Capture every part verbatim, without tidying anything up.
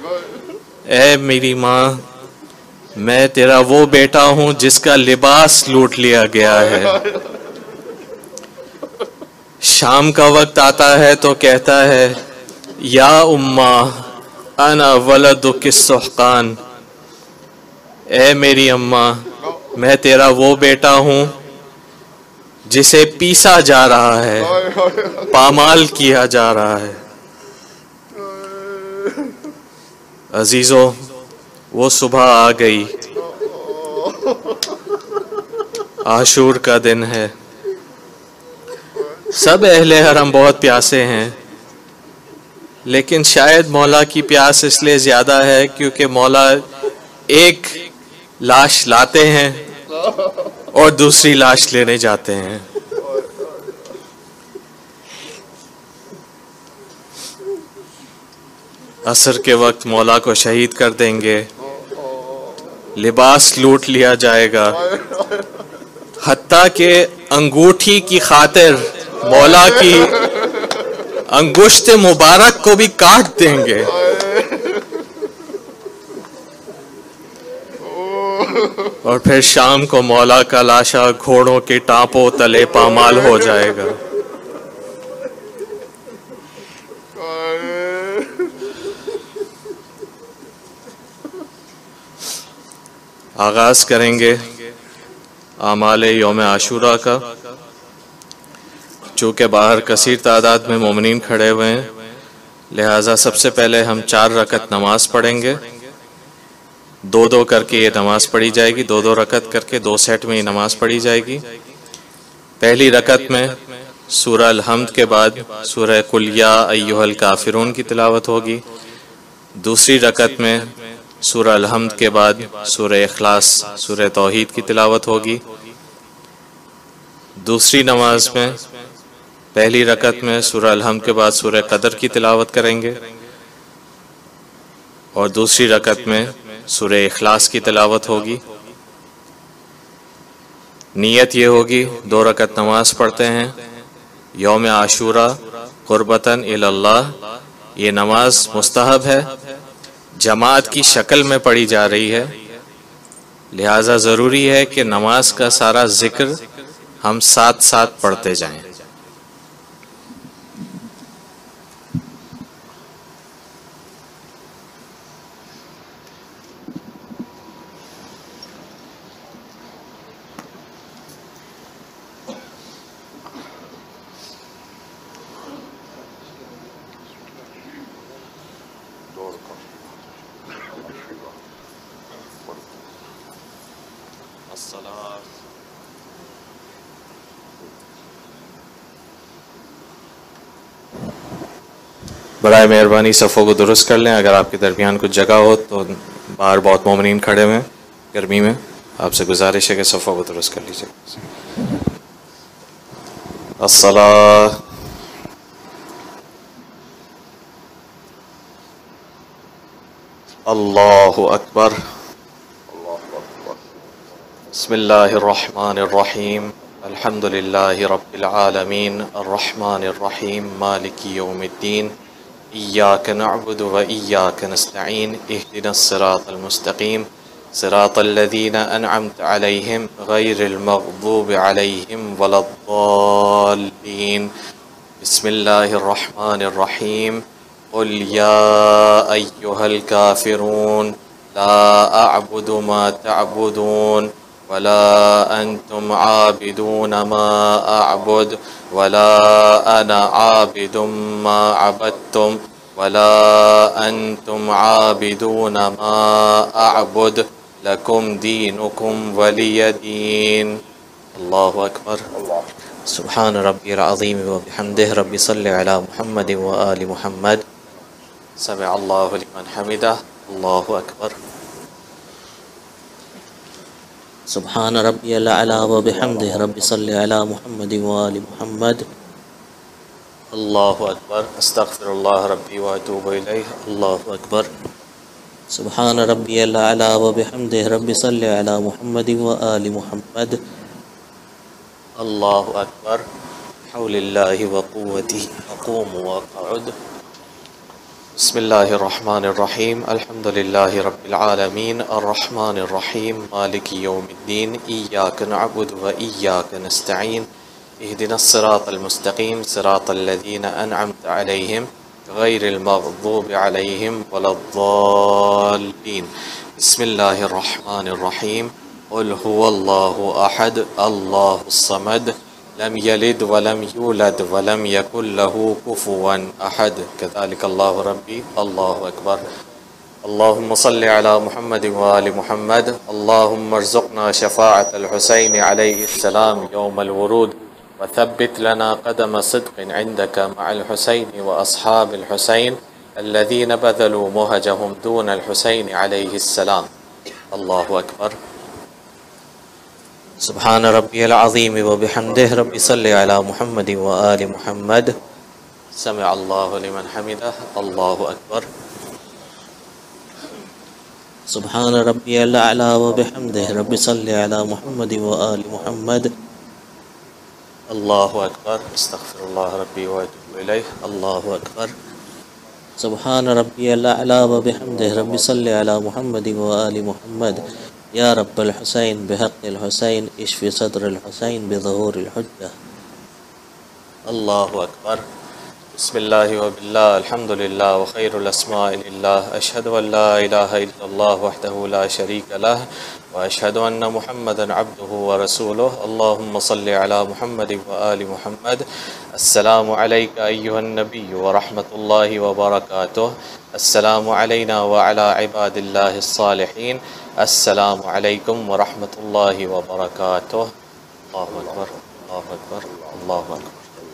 اے میری ماں، میں تیرا وہ بیٹا ہوں جس کا لباس لوٹ لیا گیا ہے۔ شام کا وقت آتا ہے تو کہتا ہے یا اماں انا ولدک السحقان، اے میری اماں، میں تیرا وہ بیٹا ہوں جسے پیسا جا رہا ہے، پامال کیا جا رہا ہے۔ عزیزو، وہ صبح آ گئی، عاشور کا دن ہے، سب اہل حرم بہت پیاسے ہیں، لیکن شاید مولا کی پیاس اس لیے زیادہ ہے کیونکہ مولا ایک لاش لاتے ہیں اور دوسری لاش لینے جاتے ہیں۔ عصر کے وقت مولا کو شہید کر دیں گے، لباس لوٹ لیا جائے گا، حتیٰ کہ انگوٹھی کی خاطر مولا کی انگشت مبارک کو بھی کاٹ دیں گے۔ اور پھر شام کو مولا کا لاشا گھوڑوں کے ٹانپوں تلے پامال ہو جائے گا۔ آغاز کریں گے اعمال یوم عاشورہ کا۔ چونکہ باہر کثیر تعداد میں مومنین کھڑے ہوئے ہیں، لہٰذا سب سے پہلے ہم چار رکعت نماز پڑھیں گے، دو دو کر کے یہ نماز پڑھی جائے گی، دو دو رکعت کر کے دو سیٹ میں یہ نماز پڑھی جائے گی۔ پہلی رکعت میں سورہ الحمد کے بعد سورہ قل یا ایھا الکافرون کی تلاوت ہوگی، دوسری رکعت میں سورہ الحمد کے بعد سورہ اخلاص سورہ توحید کی تلاوت ہوگی، دوسری نماز میں پہلی رکعت میں سورہ الحمد کے بعد سورہ قدر کی تلاوت کریں گے، اور دوسری رکعت میں سورہ اخلاص کی تلاوت ہوگی۔ نیت یہ ہوگی دو رکعت نماز پڑھتے ہیں یوم عاشورہ قربتاً الی اللہ، یہ نماز مستحب ہے، جماعت کی شکل میں پڑھی جا رہی ہے، لہٰذا ضروری ہے کہ نماز کا سارا ذکر ہم ساتھ ساتھ پڑھتے جائیں۔ برائے مہربانی صفوں کو درست کر لیں، اگر آپ کے درمیان کچھ جگہ ہو تو باہر بہت مومنین کھڑے ہوئے ہیں گرمی میں، آپ سے گزارش ہے کہ صفوں کو درست کر لیجیے۔ الصلاۃ اللہ اکبر۔ بسم اللہ الرحمن الرحیم، الحمد للہ رب العالمین، الرحمن الرحیم، مالک یوم الدین، ایاک نعبد و ایاک نستعین، اہدنا الصراط المستقیم، صراط الذین انعمت علیہم غیر المغضوب علیہم ولا الضالین۔ بسم اللہ الرحمن الرحیم، قل یا ایھا الکافرون لا اعبد ما تعبدون ولا انتم عابدون ما اعبد ولا انا عابد ما عبدتم ولا انتم عابدون ما اعبد لکم دینکم ولی دین۔ اللہ اکبر۔ سبحان ربی العظیم وبحمدہ، رب صلی علی محمد وآل محمد۔ سمع اللہ لمن حمدہ، اللہ اکبر۔ سبحان ربی الاعلی وبحمدہ، رب صلی علی محمد وآل محمد۔ اللہ اکبر۔ استغفر اللہ ربی واتوب الیہ، اللہ اکبر۔ سبحان ربی الاعلی وبحمدہ، رب صلی علی محمد وآل محمد۔ اللہ اکبر۔ حول اللہ وقوتہ، اقوم واقعد۔ بسم الله الرحمن الرحيم الحمد لله رب العالمين الرحمن الرحيم مالك يوم الدين إياك نعبد وإياك نستعين اهدنا الصراط المستقيم صراط الذين أنعمت عليهم غير المغضوب عليهم ولا الضالين بسم الله الرحمن الرحيم قل هو الله أحد الله الصمد لم يلد ولم يولد ولم يكن له كفوا أحد كذلك الله ربي الله أكبر اللهم صل على محمد وآل محمد اللهم ارزقنا شفاعة الحسين عليه السلام يوم الورود وثبت لنا قدم صدق عندك مع الحسين وأصحاب الحسين الذين بذلوا مهجهم دون الحسين عليه السلام الله أكبر سبحان ربي العظيم وبحمده رب صل على محمد وآل محمد سمع الله لمن حمده الله أكبر سبحان ربي الأعلى وبحمده رب صل على محمد وآل محمد الله أكبر استغفر الله ربي وأتوب إليه الله أكبر سبحان ربي الأعلى وبحمده رب صل على محمد وآل محمد يا رب الحسين بحق الحسين اشف صدر الحسين بظهور الحجة الله أكبر بسم الله وبالله الحمد لله وخير الأسماء لله أشهد أن لا إله إلا الله وحده لا شريك له وأشهد أن محمدا عبده ورسوله اللهم صل على محمد وآل محمد السلام عليك أيها النبي ورحمة الله وبركاته السلام علينا وعلى عباد الله الصالحين السلام عليكم ورحمة الله وبركاته الله أكبر الله أكبر الله أكبر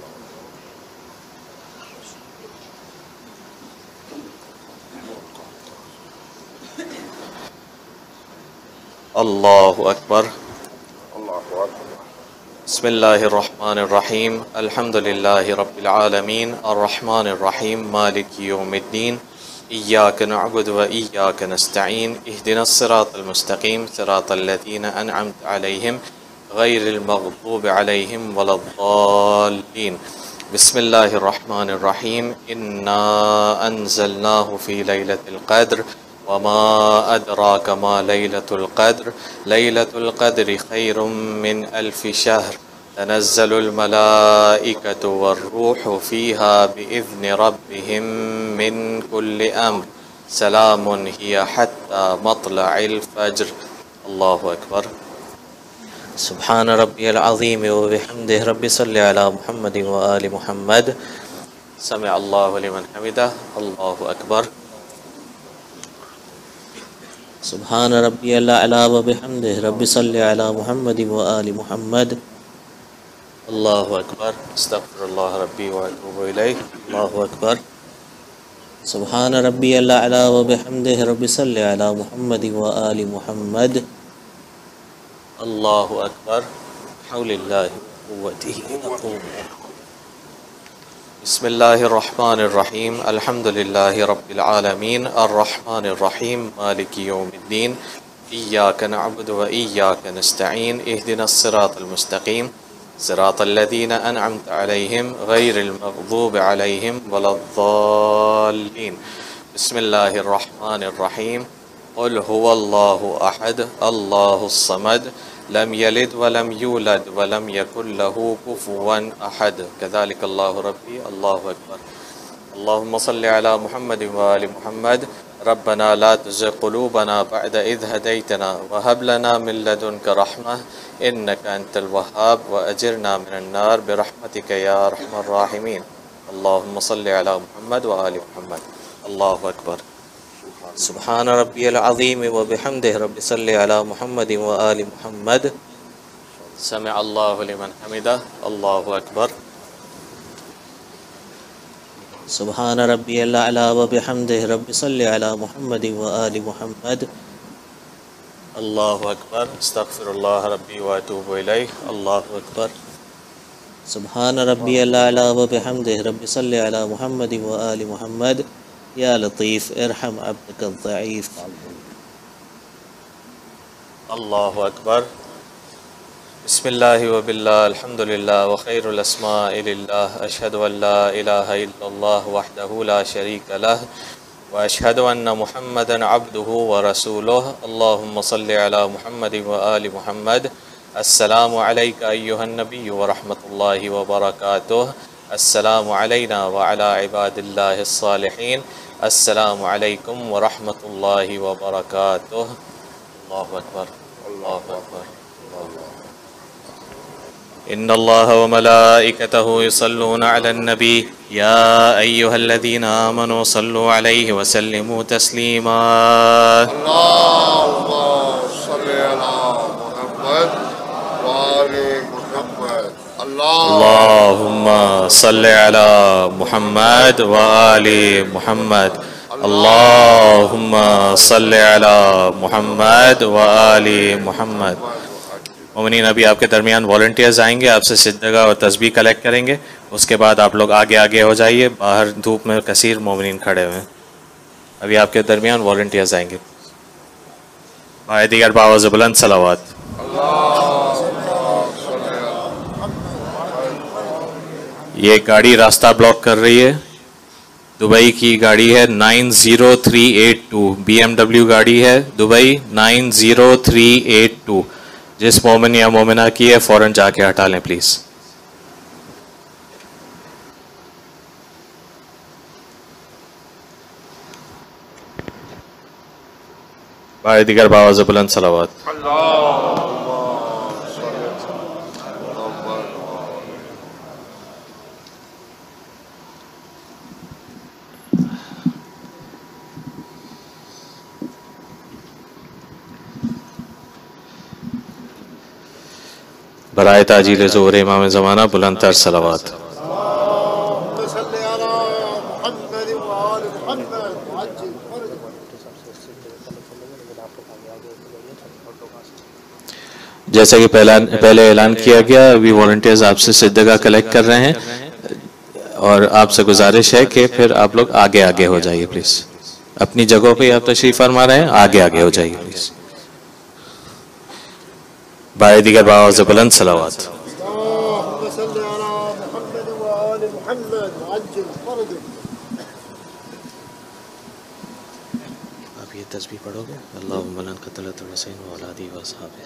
الله أكبر بسم الله الرحمن الرحيم الحمد لله رب العالمين الرحمن الرحيم مالك يوم الدين إياك نعبد وإياك نستعين اهدنا الصراط المستقيم صراط الذين أنعمت عليهم غير المغضوب عليهم ولا الضالين بسم الله الرحمن الرحيم إنا أنزلناه في ليلة القدر وما أدراك ما ليلة القدر ليلة القدر خير من ألف شهر تنزل الملائكة والروح فيها بإذن ربهم من كل أمر سلام هي حتى مطلع الفجر الله أكبر سبحان ربي العظيم وبحمده رب صل على محمد وآل محمد سمع الله لمن حمده الله أكبر سبحان ربي الأعلى وبحمده رب صل على محمد وآل محمد الله أكبر استغفر الله ربي وأتوب إليه الله أكبر سبحان ربي الأعلى وبحمده رب صل على محمد وآل محمد الله أكبر حول الله وقوته أقوم بسم الله الرحمن الرحيم الحمد لله رب العالمين الرحمن الرحيم مالك يوم الدين إياك نعبد وإياك نستعين اهدنا الصراط المستقيم صراط الذين أنعمت عليهم غير المغضوب عليهم ولا الضالين بسم الله الرحمن الرحيم قل هو الله أحد الله الصمد لم يلد ولم يولد ولم يكن له كفوا أحد كذلك الله ربي الله أكبر اللهم صل على محمد وآل محمد ربنا لا تزغ قلوبنا بعد إذ هديتنا وهب لنا من لدنك رحمة إنك أنت الوهاب وأجرنا من النار برحمتك يا أرحم الراحمين اللهم صل على محمد وآل محمد الله أكبر سبحان ربي العظيم وبحمده رب صل على محمد وآل محمد سمع الله لمن حمده الله أكبر سبحان ربي الأعلى وبحمده رب صل على محمد وآل محمد الله أكبر استغفر الله ربي وأتوب إليه الله أكبر سبحان ربي الأعلى وبحمده رب صل على محمد وآل محمد يا لطيف ارحم عبدك الضعيف الله أكبر بسم الله وبالله الحمد لله وخير الأسماء لله أشهد أن لا إله إلا الله وحده لا شريك له وأشهد أن محمدا عبده ورسوله اللهم صل على محمد وآل محمد السلام عليك أيها النبي ورحمة الله وبركاته السلام علينا وعلى عباد الله الصالحين السلام عليكم ورحمة الله وبركاته. الله أكبر الله أكبر إن الله وملائكته يصلون على النبي يا أيها الذين آمنوا صلوا عليه وسلموا تسليما. اللهم صل على محمد وآل محمد. اللهم صل على محمد وآل محمد. اللهم صل على محمد وآل محمد. مومنین ابھی آپ کے درمیان والنٹیئرز آئیں گے، آپ سے سجدہ اور تسبیح کلیکٹ کریں گے، اس کے بعد آپ لوگ آگے آگے ہو جائیے، باہر دھوپ میں کثیر مومنین کھڑے ہوئے ہیں. ابھی آپ کے درمیان والنٹیئرز آئیں گے. بھائی دیگر باواز بلند صلوات. یہ گاڑی راستہ بلاک کر رہی ہے، دبئی کی گاڑی ہے نائن زیرو تھری ایٹ ٹو، بی ایم ڈبلیو گاڑی ہے دبئی نائن زیرو تھری ایٹ ٹو. جس مومن یا مومنہ کی ہے فوراً جا کے ہٹا لیں پلیز. بھائی دیگر باواز بلند صلوات. برائے تاجیل ظہور امام زمانہ بلند تر صلوات. جیسا کہ پہلے اعلان کیا گیا، ابھی والنٹیئرز آپ سے سجدہ کلیکٹ کر رہے ہیں اور آپ سے گزارش ہے کہ پھر آپ لوگ آگے آگے ہو جائیے پلیز. اپنی جگہوں پہ آپ تشریف فرما رہے ہیں، آگے آگے ہو جائیے پلیز. بھائی دیگر باواز بلند صلوات. آپ یہ تسبیح پڑھو گے؟ اللہم لن قتلت الحسین و اولادہ و اصحابہ.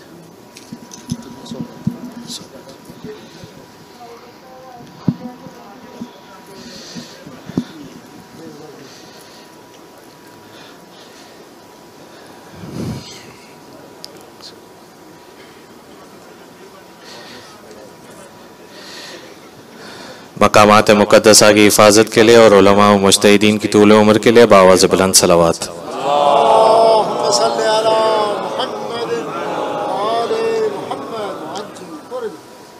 مقامات مقدسہ کی حفاظت کے لیے اور علماء و مجتہدین کی طول عمر کے لیے باواز بلند صلوات. اللهم صل على محمد وآل محمد.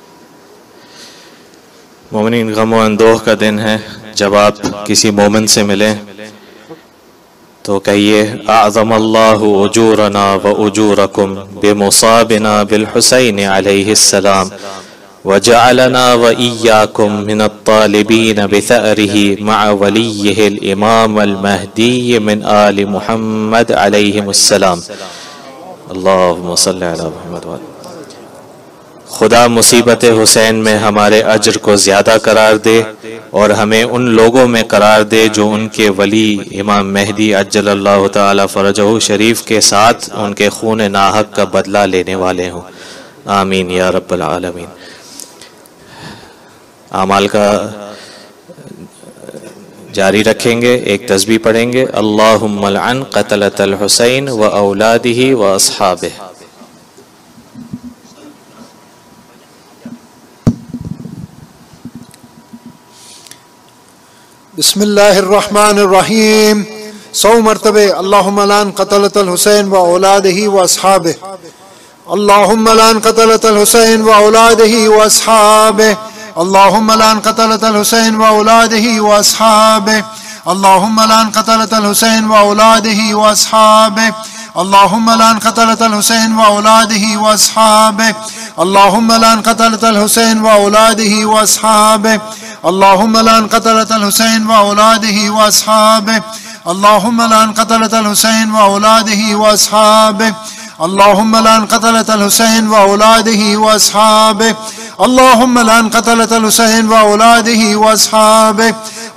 مومنین، غم و اندوہ کا دن ہے. جب آپ کسی مومن سے ملیں تو کہیے اعظم اللہ اجورنا و اجورکم بمصابنا بالحسین علیہ السلام وجعلنا وإياكم من الطالبين بثأره مع وليه الإمام المهدي من آل محمد عليهم السلام. اللهم صل على محمد. خدا مصیبت حسین میں ہمارے اجر کو زیادہ قرار دے اور ہمیں ان لوگوں میں قرار دے جو ان کے ولی امام مہدی عجل اللہ تعالی فرجہ شریف کے ساتھ ان کے خون ناحق کا بدلہ لینے والے ہوں. آمین یا رب العالمین. اعمال کا جاری رکھیں گے، ایک تسبیح پڑھیں گے. اللہم لعن قتلۃ الحسین و اولادہ و اصحابہ. بسم اللہ الرحمن الرحیم. سو مرتبہ اللہم لعن قتلۃ الحسین و اولادہ و اصحابہ. اللہم لعن قتلۃ الحسین و اولادہ و اصحابہ. اللهم لعن قتلة الحسين وأولاده وأصحابه. اللهم لعن قتلة الحسين وأولاده وأصحابه. اللهم لعن قتلة الحسين وأولاده وأصحابه. اللهم لعن قتلة الحسين وأولاده وأصحابه. اللهم لعن قتلة الحسين وأولاده وأصحابه. اللهم لعن قتلة الحسين وأولاده وأصحابه. اللهم لعن قتلة الحسين وأولاده وأصحابه. اللهم لعن قتلة الحسين وأولاده وأصحابه.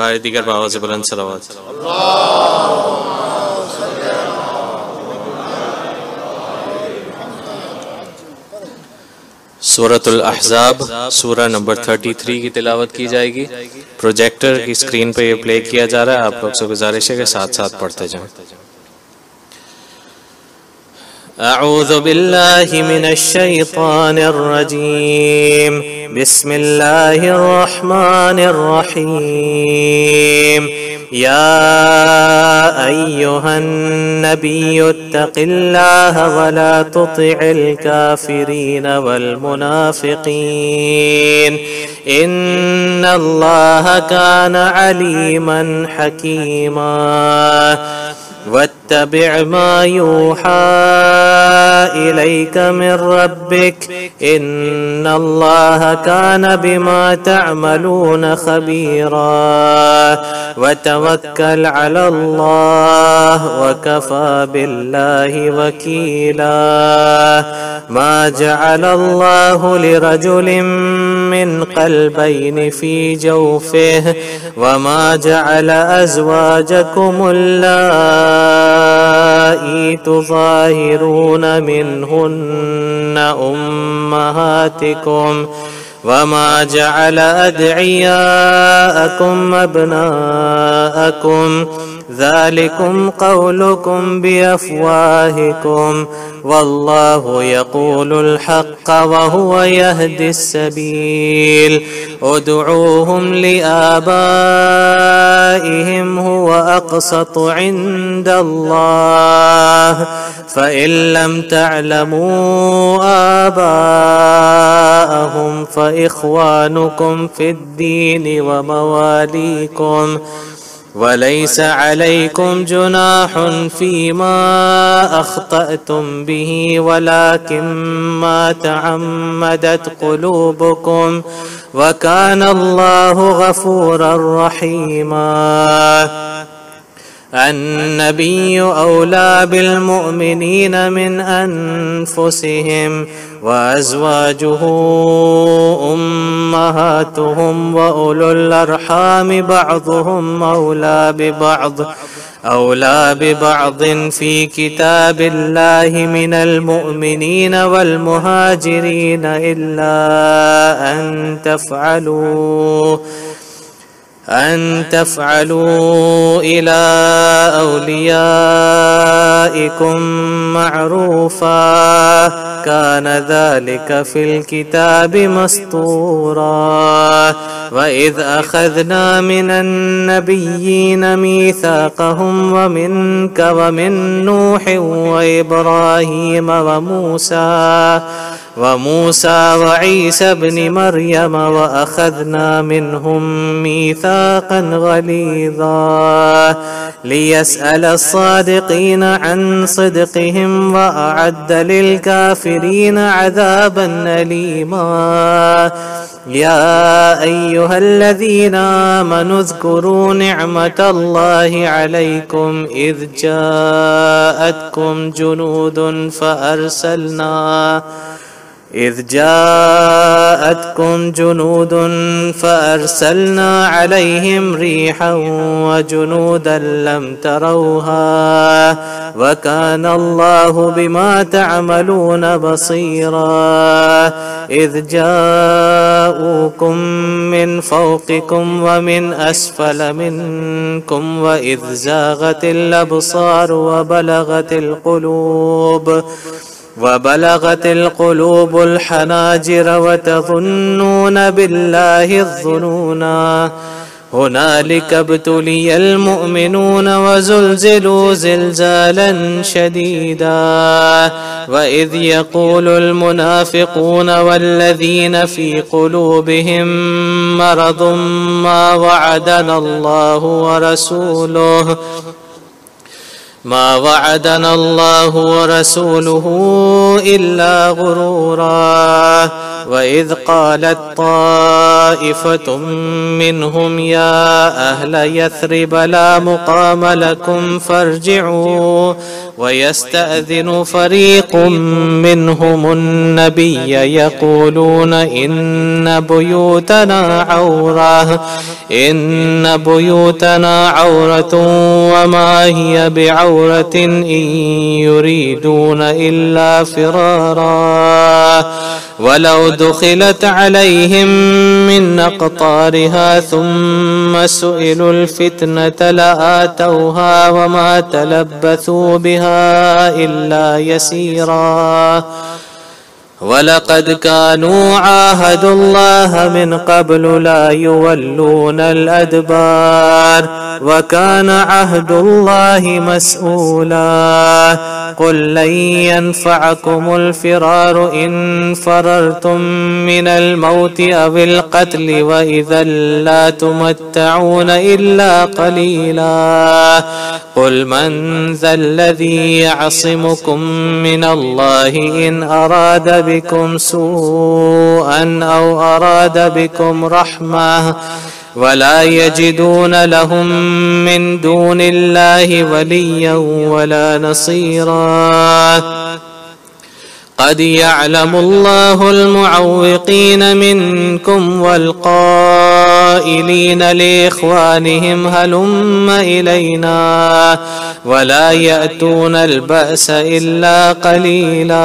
बार दीगर बावाज़ बुलंद सलावत। सूरतुल अहज़ाब सूरा नंबर तैंतीस की तिलावत की जाएगी। प्रोजेक्टर की स्क्रीन पे ये प्ले किया जा रहा है, आप लोग से गुजारिश है कि साथ साथ पढ़ते जाएं। अऊज़ु बिल्लाहि मिनश शैतानिर रजीम, बिस्मिल्लाहिर रहमानिर रहीम। या अय्युहन नबियुत्तक़िल्लाह वला तुतिइल काफ़िरीन वल मुनाफ़िक़ीन इन्नल्लाह कान अलीमन हकीमा। वत्तबिअ मा यूहा इलैक मिन रब्बिक इन्नल्लाह कान बिमा तअमलून खबीरा। वतवक्कल अलल्लाह वकफा बिल्लाहि वकीला। मा जअलल्लाहु लिरजुलिन मिन क़ल्बैनि फ़ी जौफ़िहि वमा जअल अज़वाजकुमुल्लाती तुज़ाहिरून मिनहुन्न उम्महातिकुम वमा जअल अदइयाअकुम अब्नाअकुम ज़ालिकुम क़ौलुकुम बिअफ़वाहिकुम वल्लाहु यक़ूलुल हक़्क़ वहुव यहदिस सबील। उदऊहुम लिआबाइहिम हुवा अक़सतु इंदल्लाह फ़इन लम तअलमू आबाअहुम फ़इख़्वानुकुम फ़िद्दीन व मवालीकुम वलैस अलैकुम जुनाहुन फ़ीमा अख़्तअतुम बिही वलाकिन मा तअम्मदत क़ुलूबुकुम वकान अल्लाहु गफ़ूरर रहीमा। अन्नबिय्यु औला बिल्मुअ्मिनीन मिन अनफुसिहिम व अज़वाजुहु उम्महातुहुम व उलुल अर्हामि बअ्दुहुम औला बिबअ्द औला बिबअ्दिन फ़ी किताबिल्लाहि मिनल मुअ्मिनीन वल मुहाजिरीन इल्ला अन तफ़अलू अन तफ़अलू इला औलियाइकुम मअरूफ़ा कान ज़ालिक फ़िल किताबि मस्तूरा। व इज़ अख़ज़ना मिनन नबिय्यीन मीसाक़हुम व मिनक व मिन नूहिन व इब्राहीम व मूसा व मूसा व ईसा इब्न मर्यम व अख़ज़ना मिनहुम मीसाक़न ग़लीज़ा लियस्अल अस्सादिक़ीन अन सिद्क़िहिम व अअद्द लिलकाफ़िरीन अज़ाबन अलीमा। या अय्युहल्लज़ीना आमनू उज़्कुरू निअमतल्लाहि अलैकुम इज़ जाअतकुम जुनूदुन फ़अरसलना إذ جاءتكم جنود فأرسلنا عليهم ريحا وجنودا لم تروها وكان الله بما تعملون بصيرا. إذ جاءوكم من فوقكم ومن أسفل منكم وإذ زاغت الأبصار وبلغت القلوب وبلغت القلوب الحناجر وتظنون بالله الظنونا. هنالك ابتلي المؤمنون وزلزلوا زلزالا شديدا. وإذ يقول المنافقون والذين في قلوبهم مرض ما وعدنا الله ورسوله ما وعدنا الله ورسوله إلا غرورا. وإذ قالت طائفة منهم يا أهل يثرب لا مقام لكم فارجعوا ويستأذن فريق منهم النبي يقولون إن بيوتنا عورة إن بيوتنا عورة وما هي بعورة إن يريدون إلا فرارا ولو دخلت عليهم من أقطارها ثم سئلوا الفتنة لآتوها وما تلبثوا بها إلا يسيرا ولقد كانوا عاهدوا الله من قبل لا يولون الأدبار وكان عهد الله مسؤولا قل لن ينفعكم الفرار إن فررتم من الموت أو القتل وإذا لا تمتعون إلا قليلا قل من ذا الذي يعصمكم من الله إن أراد بكم سوءا أو أراد بكم رحمة ولا يجدون لهم من دون الله وليا ولا نصيرا قد يعلم الله المعوقين منكم والقائلين لإخوانهم هلم إلينا ولا يأتون البأس إلا قليلا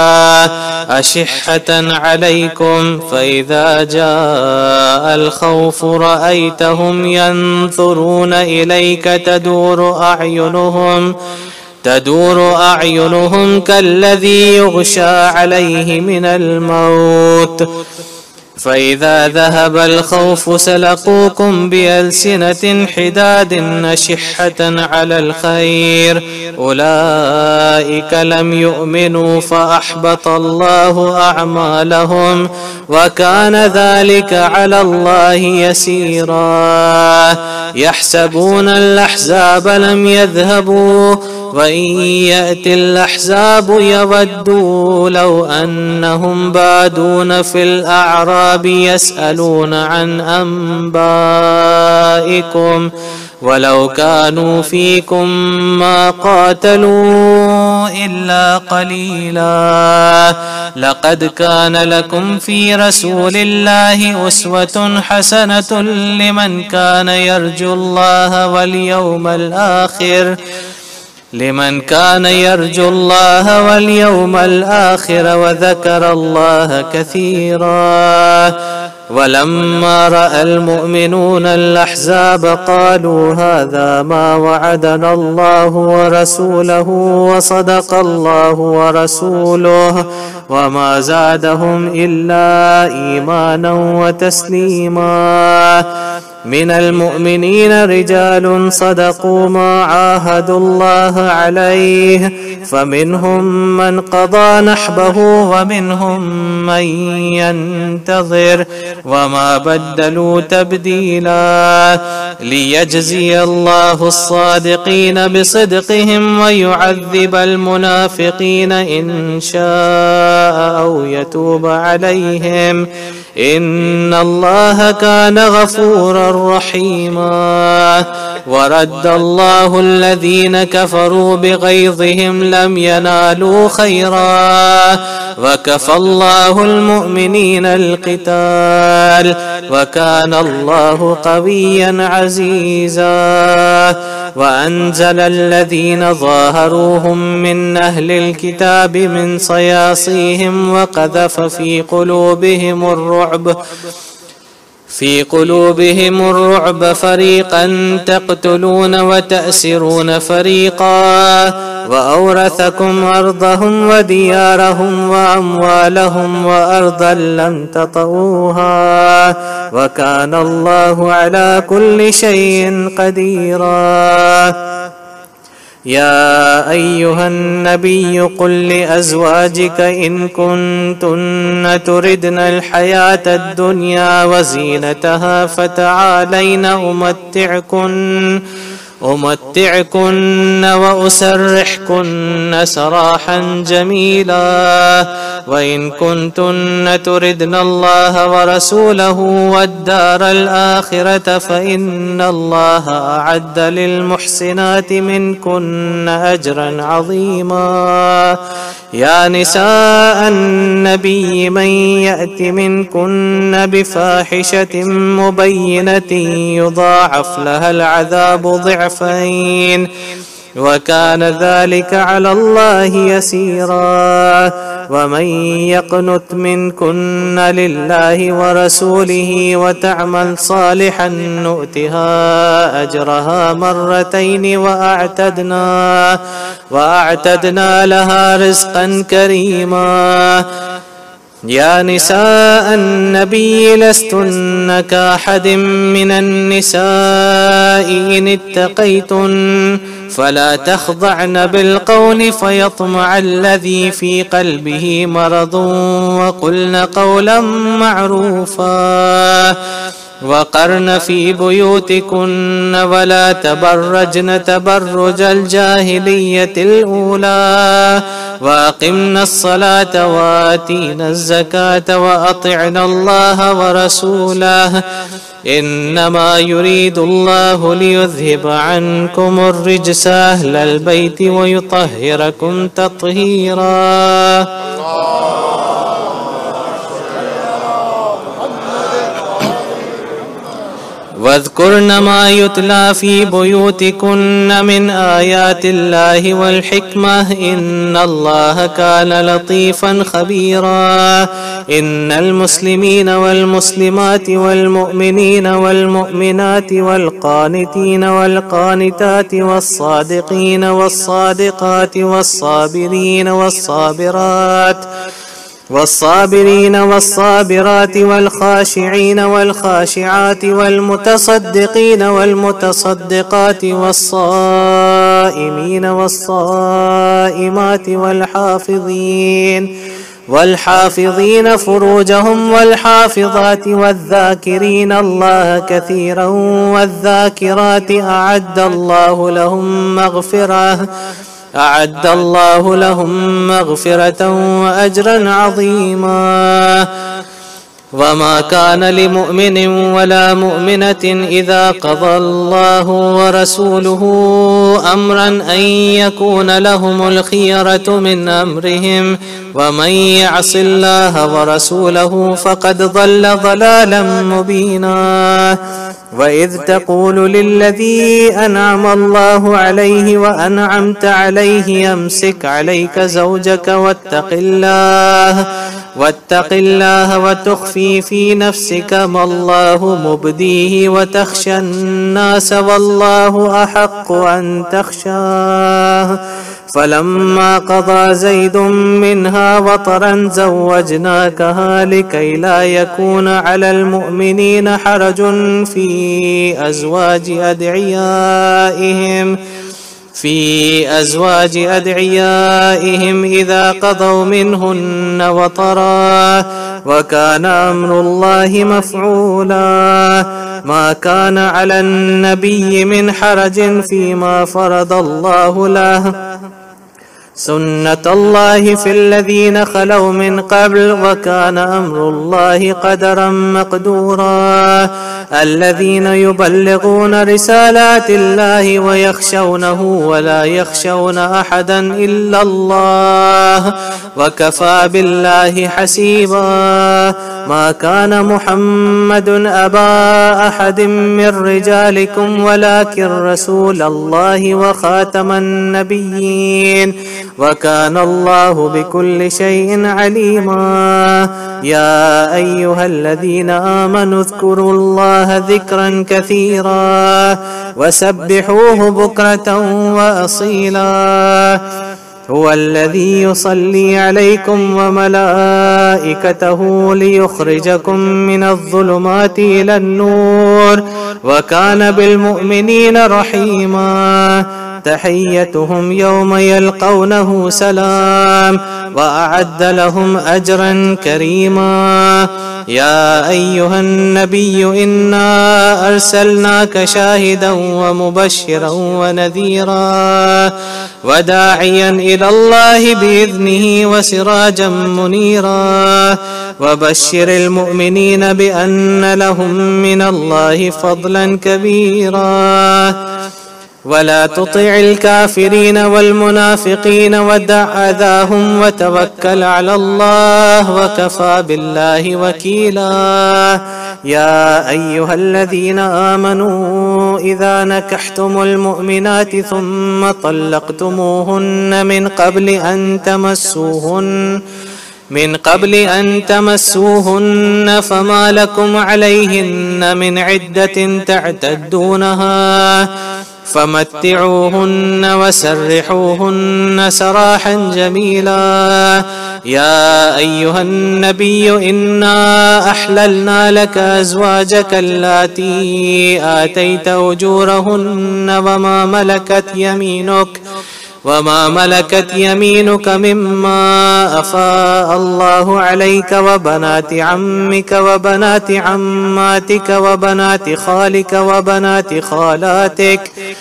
أشحة عليكم فإذا جاء الخوف رأيتهم ينظرون إليك تدور أعينهم تدور أعينهم كالذي يغشى عليه من الموت فإذا ذهب الخوف سلقوكم بألسنة حداد أشحة على الخير أولئك لم يؤمنوا فأحبط الله أعمالهم وكان ذلك على الله يسيرا يحسبون الأحزاب لم يذهبوا وإن يأتي الأحزاب يودوا لو أنهم بادون في الأعراب يسألون عن أنبائكم ولو كانوا فيكم ما قاتلوا إلا قليلا لقد كان لكم في رسول الله أسوة حسنة لمن كان يرجو الله واليوم الآخر لمن كان يرجو الله واليوم الآخر وذكر الله كثيرا ولما رأى المؤمنون الأحزاب قالوا هذا ما وعدنا الله ورسوله وصدق الله ورسوله وما زادهم إلا إيمانا وتسليما من المؤمنين رجال صدقوا ما عاهدوا الله عليه فمنهم من قضى نحبه ومنهم من ينتظر وما بدلوا تبديلا ليجزي الله الصادقين بصدقهم ويعذب المنافقين إن شاء أو يتوب عليهم إن الله كان غفورا رحيما ورد الله الذين كفروا بغيظهم لم ينالوا خيرا وكفى الله المؤمنين القتال وكان الله قويا عزيزا وأنزل الذين ظاهروهم من أهل الكتاب من صياصيهم وقذف في قلوبهم الرعب في قلوبهم الرعب فريقا تقتلون وتأسرون فريقا وأورثكم أرضهم وديارهم وأموالهم وأرضا لم تطئوها وكان الله على كل شيء قديرا يا أيها النبي قل لأزواجك إن كنتن تردن الحياة الدنيا وزينتها فتعالين أمتعكن أمتعكن وأسرحكن سراحا جميلا وإن كنتن تردن الله ورسوله والدار الآخرة فإن الله أعد للمحسنات منكن أجرا عظيما. يا نساء النبي من يأت منكن بفاحشة مبينة يضاعف لها العذاب ضعفين وكان ذلك على الله يسيرا. ومن يقنت منكن لله ورسوله وتعمل صالحا نؤتها أجرها مرتين وأعتدنا, وأعتدنا لها رزقا كريما. يا نساء النبي لستن كأحد من النساء إن اتقيتن فلا تخضعن بالقول فيطمع الذي في قلبه مرض وقلن قولا معروفا. وقرن في بيوتكن ولا تبرجن تبرج الجاهلية الأولى وأقمنا الصلاة وآتينا الزكاة وأطعنا الله ورسوله إنما يريد الله ليذهب عنكم الرجس أهل البيت ويطهركم تطهيرا. واذكرن ما يتلى في بيوتكن من آيات الله والحكمة إن الله كان لطيفا خبيرا. إن المسلمين والمسلمات والمؤمنين والمؤمنات والقانتين والقانتات والصادقين والصادقات والصابرين والصابرات والصابرين والصابرات والخاشعين والخاشعات والمتصدقين والمتصدقات والصائمين والصائمات والحافظين والحافظين فروجهم والحافظات والذاكرين الله كثيرا والذاكرات أعد الله لهم مغفرة أعد الله لهم مغفرة وأجرا عظيما. وما كان لمؤمن ولا مؤمنة إذا قضى الله ورسوله أمرا أن يكون لهم الخيرة من أمرهم ومن يعص الله ورسوله فقد ضل ضلالا مبينا. وإذ تقول للذي أنعم الله عليه وأنعمت عليه أمسك عليك زوجك واتق الله واتق الله وتخفي في نفسك ما الله مبديه وتخشى الناس والله أحق أن تخشاه. فلما قضى زيد منها وطرا زوجناكها لكي لا يكون على المؤمنين حرج في أزواج أدعيائهم في أزواج أدعيائهم إذا قضوا منهن وطرا وكان أمر الله مفعولا. ما كان على النبي من حرج فيما فرض الله له سنة الله في الذين خلوا من قبل وكان أمر الله قدرا مقدورا. الذين يبلغون رسالات الله ويخشونه ولا يخشون أحدا إلا الله وكفى بالله حسيبا. ما كان محمد أبا أحد من رجالكم ولكن رسول الله وخاتم النبيين وكان الله بكل شيء عليما. يا أيها الذين آمنوا اذكروا الله ذكرا كثيرا وسبحوه بكرة وأصيلا. هو الذي يصلي عليكم وملائكته ليخرجكم من الظلمات إلى النور وكان بالمؤمنين رحيما. تحيتهم يوم يلقونه سلام وأعد لهم أجرا كريما. يا أيها النبي إنا أرسلناك شاهدا ومبشرا ونذيرا وداعيا إلى الله بإذنه وسراجا منيرا وبشر المؤمنين بأن لهم من الله فضلا كبيرا ولا تطع الكافرين والمنافقين ودع أذاهم وتوكل على الله وكفى بالله وكيلا يا أيها الذين آمنوا إذا نكحتم المؤمنات ثم طلقتموهن من قبل أن تمسوهن من قبل أن تمسوهن فما لكم عليهن من عدة تعتدونها فمتعوهن وسرحوهن سراحا جميلا يا أيها النبي إنا أحللنا لك أزواجك اللاتي آتيت أجورهن وما ملكت يمينك وما ملكت يمينك مما أفاء الله عليك وبنات عمك وبنات عماتك وبنات خالك وبنات خالاتك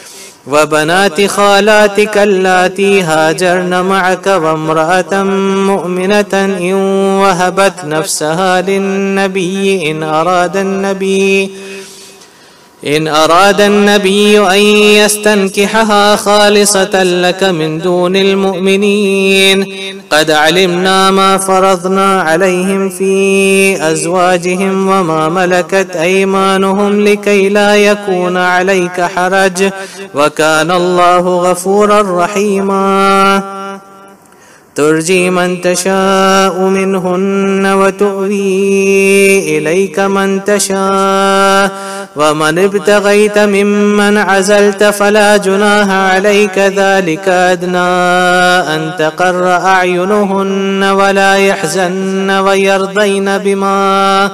وبنات خالاتك اللاتي هاجرن معك وامرأة مؤمنة إن وهبت نفسها للنبي إن أراد النبي إن أراد النبي أن يستنكحها خالصة لك من دون المؤمنين قد علمنا ما فرضنا عليهم في أزواجهم وما ملكت أيمانهم لكي لا يكون عليك حرج وكان الله غفورا رحيما ترجي من تشاء منهن وتؤوي إليك من تشاء ومن ابتغيت ممن عزلت فلا جناح عليك ذلك أدنى أن تقر أعينهن ولا يحزن ويرضين بما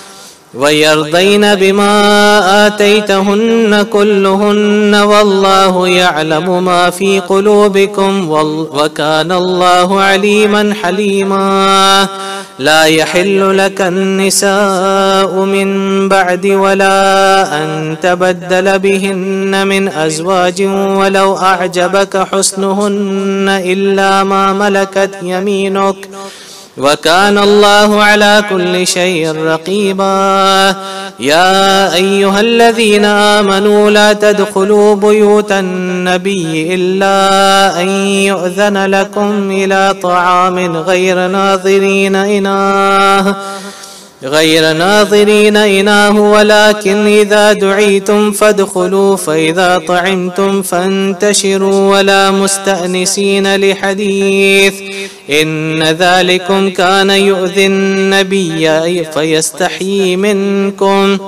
ويرضين بما آتيتهن كلهن والله يعلم ما في قلوبكم وكان الله عليما حليما لا يحل لك النساء من بعد ولا أن تبدل بهن من أزواج ولو أعجبك حسنهن إلا ما ملكت يمينك وكان الله على كل شيء رقيبا يا أيها الذين آمنوا لا تدخلوا بيوت النبي إلا أن يؤذن لكم إلى طعام غير ناظرين إناه غير ناظرين إناه ولكن إذا دعيتم فادخلوا فإذا طعمتم فانتشروا ولا مستأنسين لحديث إن ذلكم كان يؤذي النبي فيستحيي منكم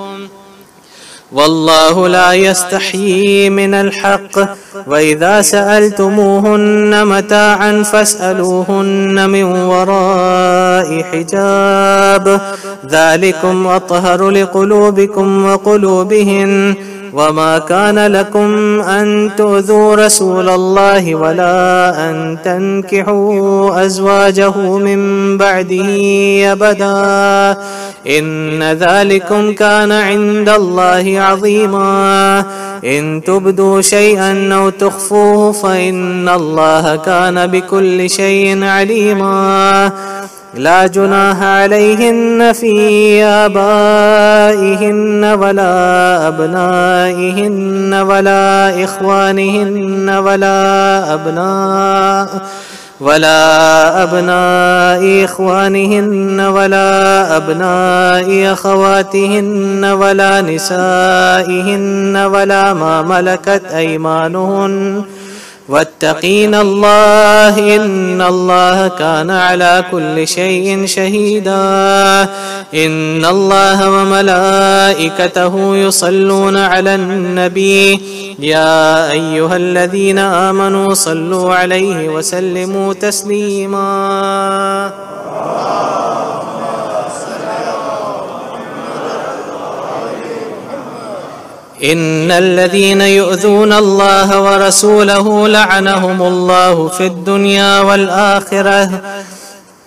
والله لا يستحيي من الحق وإذا سألتموهن متاعا فاسألوهن من وراء حجاب ذلكم أطهر لقلوبكم وقلوبهن وما كان لكم أن تؤذوا رسول الله ولا أن تنكحوا أزواجه من بعده أبدا إن ذلكم كان عند الله عظيما إن تبدوا شيئا أو تخفوه فإن الله كان بكل شيء عليما لا جناح عليهن في آبائهن ولا أبنائهن ولا إخوانهن ولا أبناء ولا أبناء إخوانهن ولا أبناء أخواتهن ولا نسائهن ولا ما ملكت أيمانهن واتقين الله إن الله كان على كل شيء شهيدا إن الله وملائكته يصلون على النبي يا أيها الذين آمنوا صلوا عليه وسلموا تسليما إن الذين يؤذون الله ورسوله لعنهم الله في الدنيا والآخرة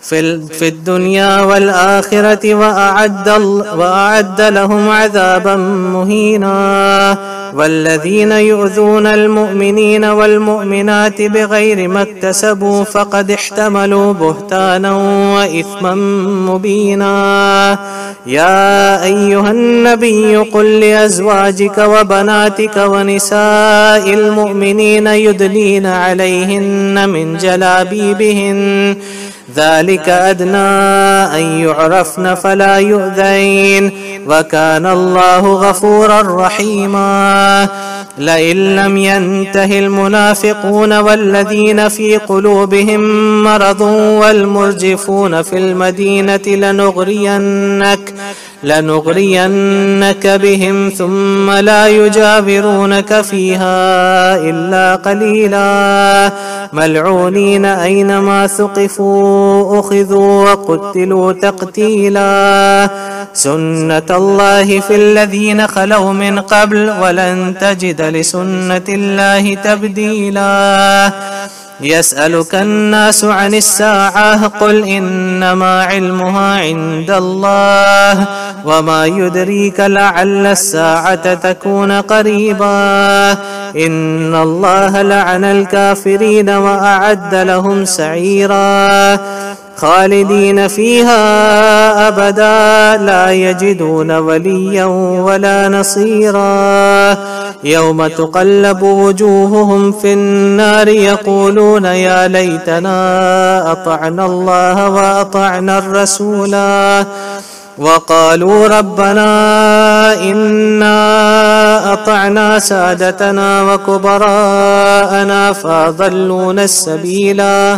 في الدنيا والآخرة وأعد, وأعد لهم عذابا مهينا. والذين يؤذون المؤمنين والمؤمنات بغير ما اكتسبوا فقد احتملوا بهتانا وإثما مبينا. يا أيها النبي قل لأزواجك وبناتك ونساء المؤمنين يدنين عليهن من جلابيبهن ذلك أدنى أن يعرفن فلا يؤذين وكان الله غفورا رحيما. لئن لم ينته المنافقون والذين في قلوبهم مرض والمرجفون في المدينة لنغرينك لنغرينك بهم ثم لا يجاورونك فيها إلا قليلا ملعونين أينما ثقفوا أخذوا وقتلوا تقتيلا. سنة الله في الذين خلوا من قبل ولن تجد لسنة الله تبديلا. يسألك الناس عن الساعة قل إنما علمها عند الله وما يدريك لعل الساعة تكون قريبا. إن الله لعن الكافرين وأعد لهم سعيرا خالدين فيها أبدا لا يجدون وليا ولا نصيرا. يوم تقلب وجوههم في النار يقولون يا ليتنا أطعنا الله وأطعنا الرسولا وقالوا ربنا إنا أطعنا سادتنا وكبراءنا فأضلونا السبيلا.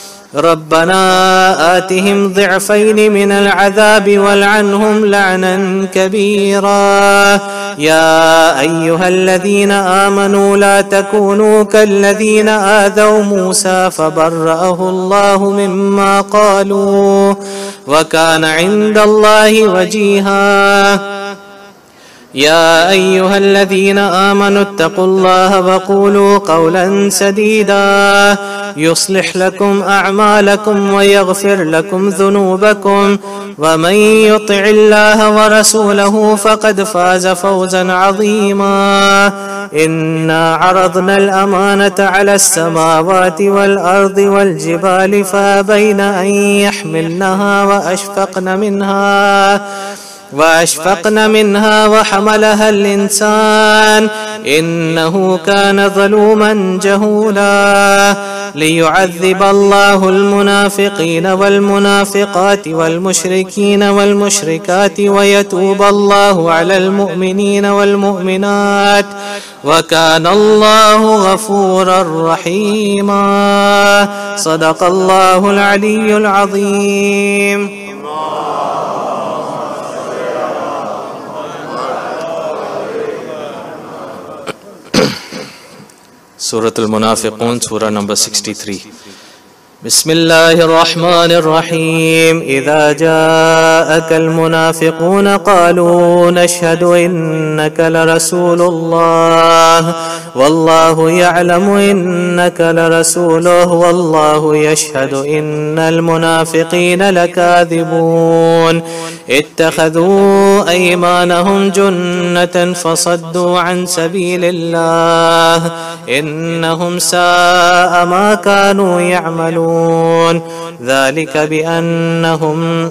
ربنا آتهم ضعفين من العذاب والعنهم لعنا كبيرا. يا أيها الذين آمنوا لا تكونوا كالذين آذوا موسى فبرأه الله مما قالوا وكان عند الله وجيها. يا أيها الذين آمنوا اتقوا الله وقولوا قولا سديدا يصلح لكم أعمالكم ويغفر لكم ذنوبكم ومن يطع الله ورسوله فقد فاز فوزا عظيما. إنا عرضنا الأمانة على السماوات والأرض والجبال فأبين أن يحملنها وأشفقن منها وأشفقن منها وحملها الإنسان إنه كان ظلوما جهولا. ليعذب الله المنافقين والمنافقات والمشركين والمشركات ويتوب الله على المؤمنين والمؤمنات وكان الله غفورا رحيما. صدق الله العلي العظيم. سورة المنافقون سورة نمبر sixty-three. بسم الله الرحمن الرحيم. إذا جاءك المنافقون قالوا نشهد إنك لرسول الله والله يعلم إنك لرسوله والله يشهد إن المنافقين لكاذبون. اتخذوا أيمانهم جنة فصدوا عن سبيل الله إنهم ساء ما كانوا يعملون. ذلك بأنهم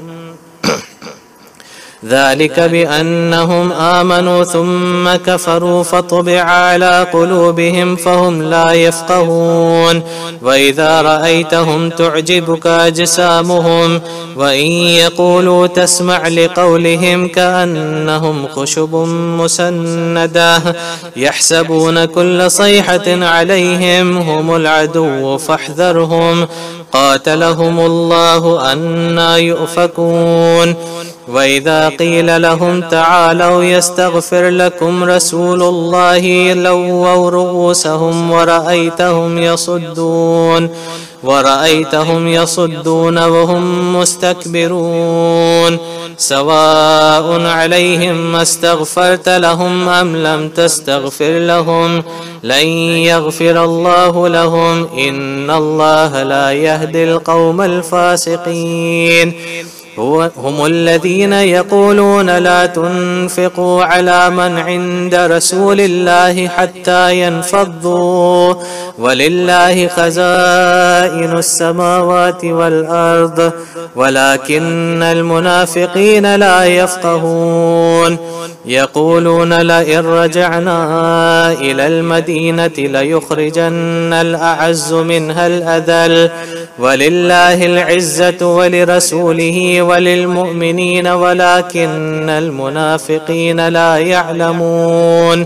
ذلك بأنهم آمنوا ثم كفروا فطبع على قلوبهم فهم لا يفقهون. وإذا رأيتهم تعجبك أجسامهم وإن يقولوا تسمع لقولهم كأنهم خشب مسندة يحسبون كل صيحة عليهم هم العدو فاحذرهم قاتلهم الله أنى يؤفكون. وإذا قيل لهم تعالوا يستغفر لكم رسول الله لووا رؤوسهم ورأيتهم يصدون ورأيتهم يصدون وهم مستكبرون سواء عليهم ما استغفرت لهم أم لم تستغفر لهم لن يغفر الله لهم إن الله لا يهدي القوم الفاسقين هم الذين يقولون لا تنفقوا على من عند رسول الله حتى ينفضوا ولله خزائن السماوات والأرض ولكن المنافقين لا يفقهون يقولون لئن رجعنا إلى المدينة ليخرجن الأعز منها الأذل ولله العزة ولرسوله وللمؤمنين ولكن المنافقين لا يعلمون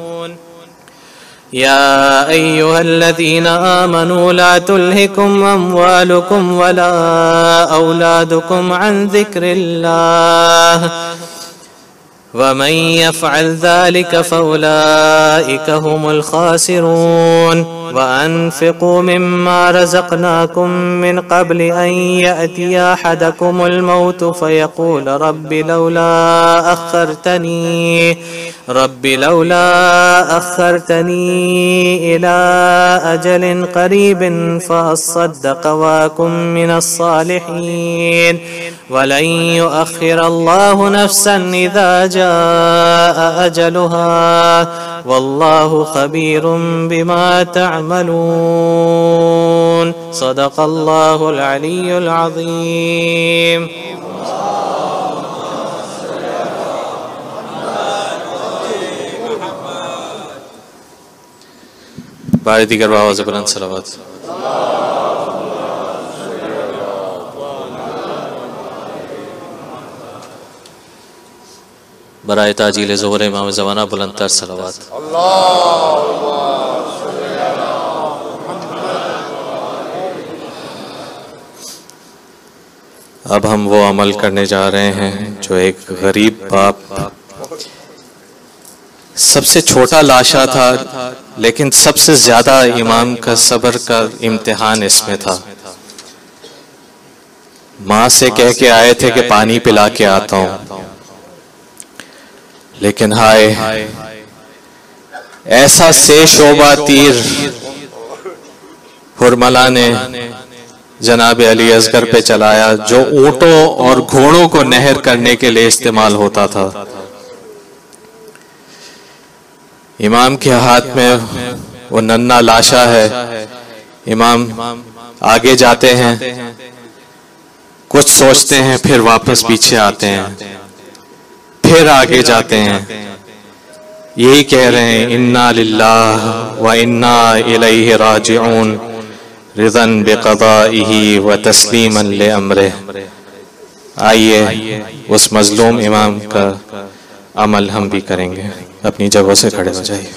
يا أيها الذين آمنوا لا تلهكم أموالكم ولا أولادكم عن ذكر الله ومن يفعل ذلك فأولئك هم الخاسرون وأنفقوا مما رزقناكم من قبل أن يأتي أحدكم الموت فيقول رب لولا أخرتني رب لولا أخرتني إلى أجل قريب فأصدق وأكن من الصالحين ولن يؤخر الله نفسا إذا جاء أجلها والله خبير بما تعملون صدق الله العلي العظيم. بار دیگر بآواز بلند صلوات. برائے تاجیل ظہور امام زمانہ بلند تر صلوات. اب ہم وہ عمل کرنے جا رہے ہیں جو ایک غریب باپ، سب سے چھوٹا لاشا تھا لیکن سب سے زیادہ امام کا صبر کا امتحان اس میں تھا. ماں سے کہہ کے آئے تھے کہ پانی پلا کے آتا ہوں، لیکن ہائے ایسا سے شعبہ تیر حرملہ نے جناب علی اصغر پہ چلایا جو اونٹوں اور گھوڑوں کو نہر کرنے کے لیے استعمال ہوتا تھا. امام کے ہاتھ میں وہ ننھا لاشا ہے. امام آگے جاتے ہیں، کچھ سوچتے ہیں، پھر واپس پیچھے آتے ہیں، پھر آگے جاتے ہیں. یہی کہہ رہے ہیں انا للہ و انا الیہ راجعون رضا بقضائہ و تسلیما لامرہ. آئیے اس مظلوم امام کا عمل ہم بھی کریں گے. اپنی جگہوں سے کھڑے ہو جائیے.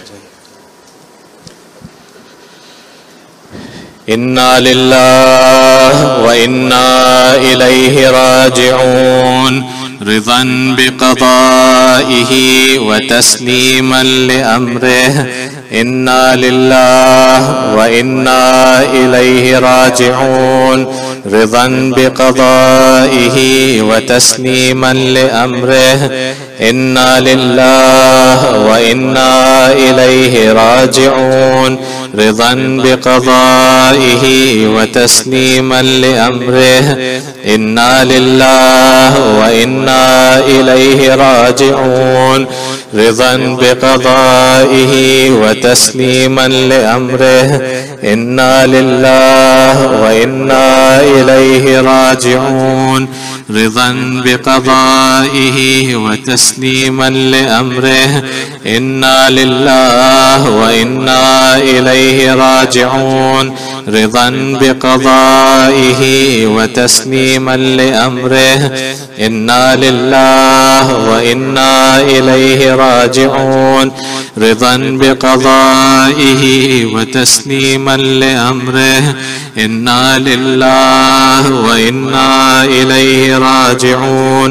انا للہ و انا الیہ راجعون رضا بقضائہ و تسلیما لامرہ. انا للہ و انا الیہ راجعون رضا بقضائہ و تسلیما لامرہ. انا للہ و انا الیہ راجعون رضا بقضائہ و تسلیما لامرہ. انا للہ و انا الیہ راجعون رضا بقضائہ و تسلیما لامرہ. انا للہ و انا الیہ راجعون رضا بقضائہ و تسلیما لامرہ. انا للہ و انا الیہ راجعون رضا بقضائہ و تسلیما لامرہ. انا للہ و انا الیہ راجعون رضا بقضائہ و تسلیما لامرہ. انا للہ و انا الیہ راجعون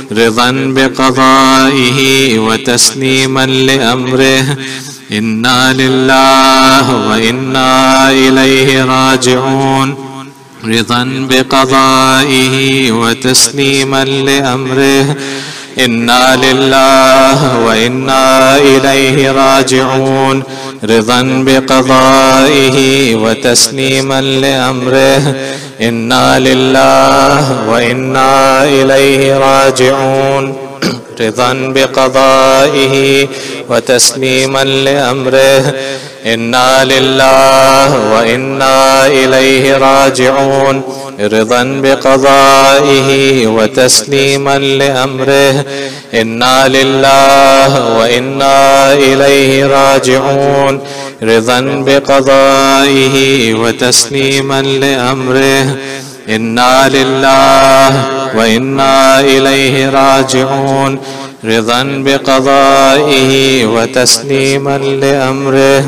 رضا بقضائه وتسليما لأمره إنا لله وإنا إليه راجعون رضا بقضائه وتسليما لأمره إنا لله وإنا إليه راجعون رضا بقضائه وتسليما لأمره إنا لله وإنا إليه راجعون رضا بقضائه وتسليما لأمره إنا لله وإنا إليه راجعون رضا بقضائه وتسليما لأمره إنا لله وإنا إليه راجعون رضا بقضائه وتسليما لأمره إنا لله وإنا إليه راجعون رضا بقضائه وتسليما لأمره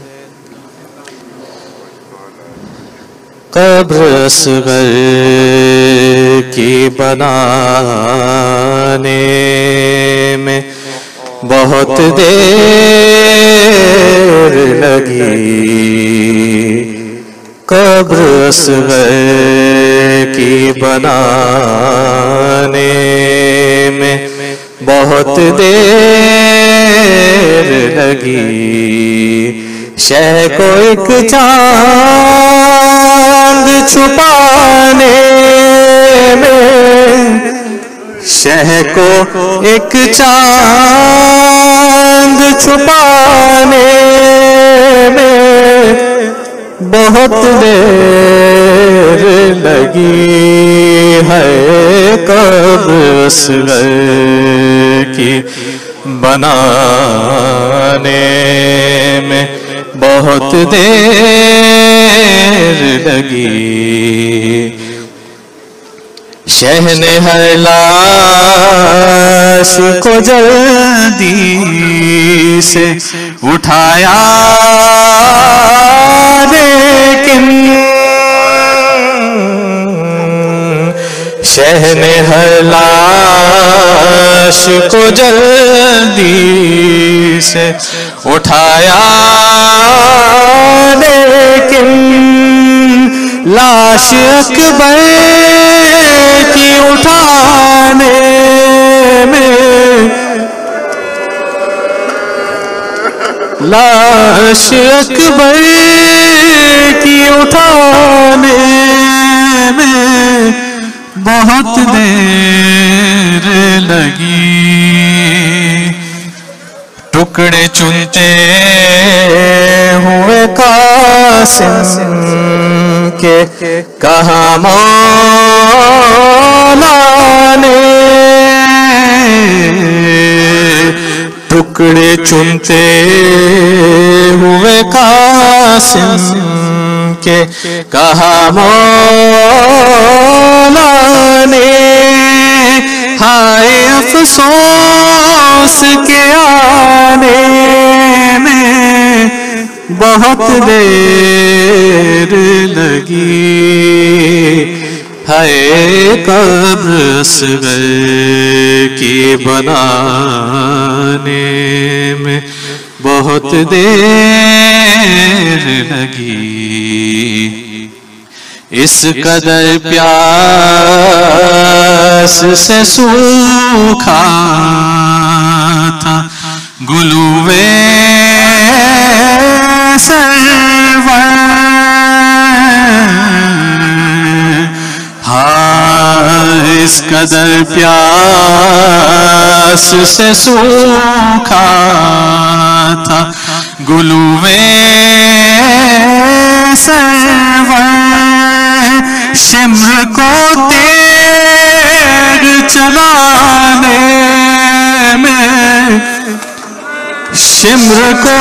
قبر اصغر کی بنانے میں بہت دیر لگی قبر اصغر کی بنانے میں بہت دیر لگی شہ کو ایک چاند چھپانے میں شہ کو ایک چاند چھپانے میں بہت دیر لگی ہے قبر اصغر کی بنانے میں بہت دیر لگی شہ نے ہر لاش کو جلدی سے اٹھایا لیکن شہ نے ہر لاش کو جلدی سے اٹھایا لیکن لاش اکبر کی اٹھانے میں لاش اکبر کی اٹھانے میں بہت دیر لگی ٹکڑے چنتے ہوئے قاسم کے کہاں مولا نے ٹکڑے چنتے ہوئے قاسم کے کہاں مولا نے ہائے افسوس کے آنے میں بہت دیر لگی ہے قبر اصغر کی بنانے میں بہت دیر لگی اس قدر پیاس سے سوکھا تھا گلوے سرور ہاں اس قدر پیاس سے سوکھا تھا گلوے سرور شمر کو تیر چلانے میں شمر کو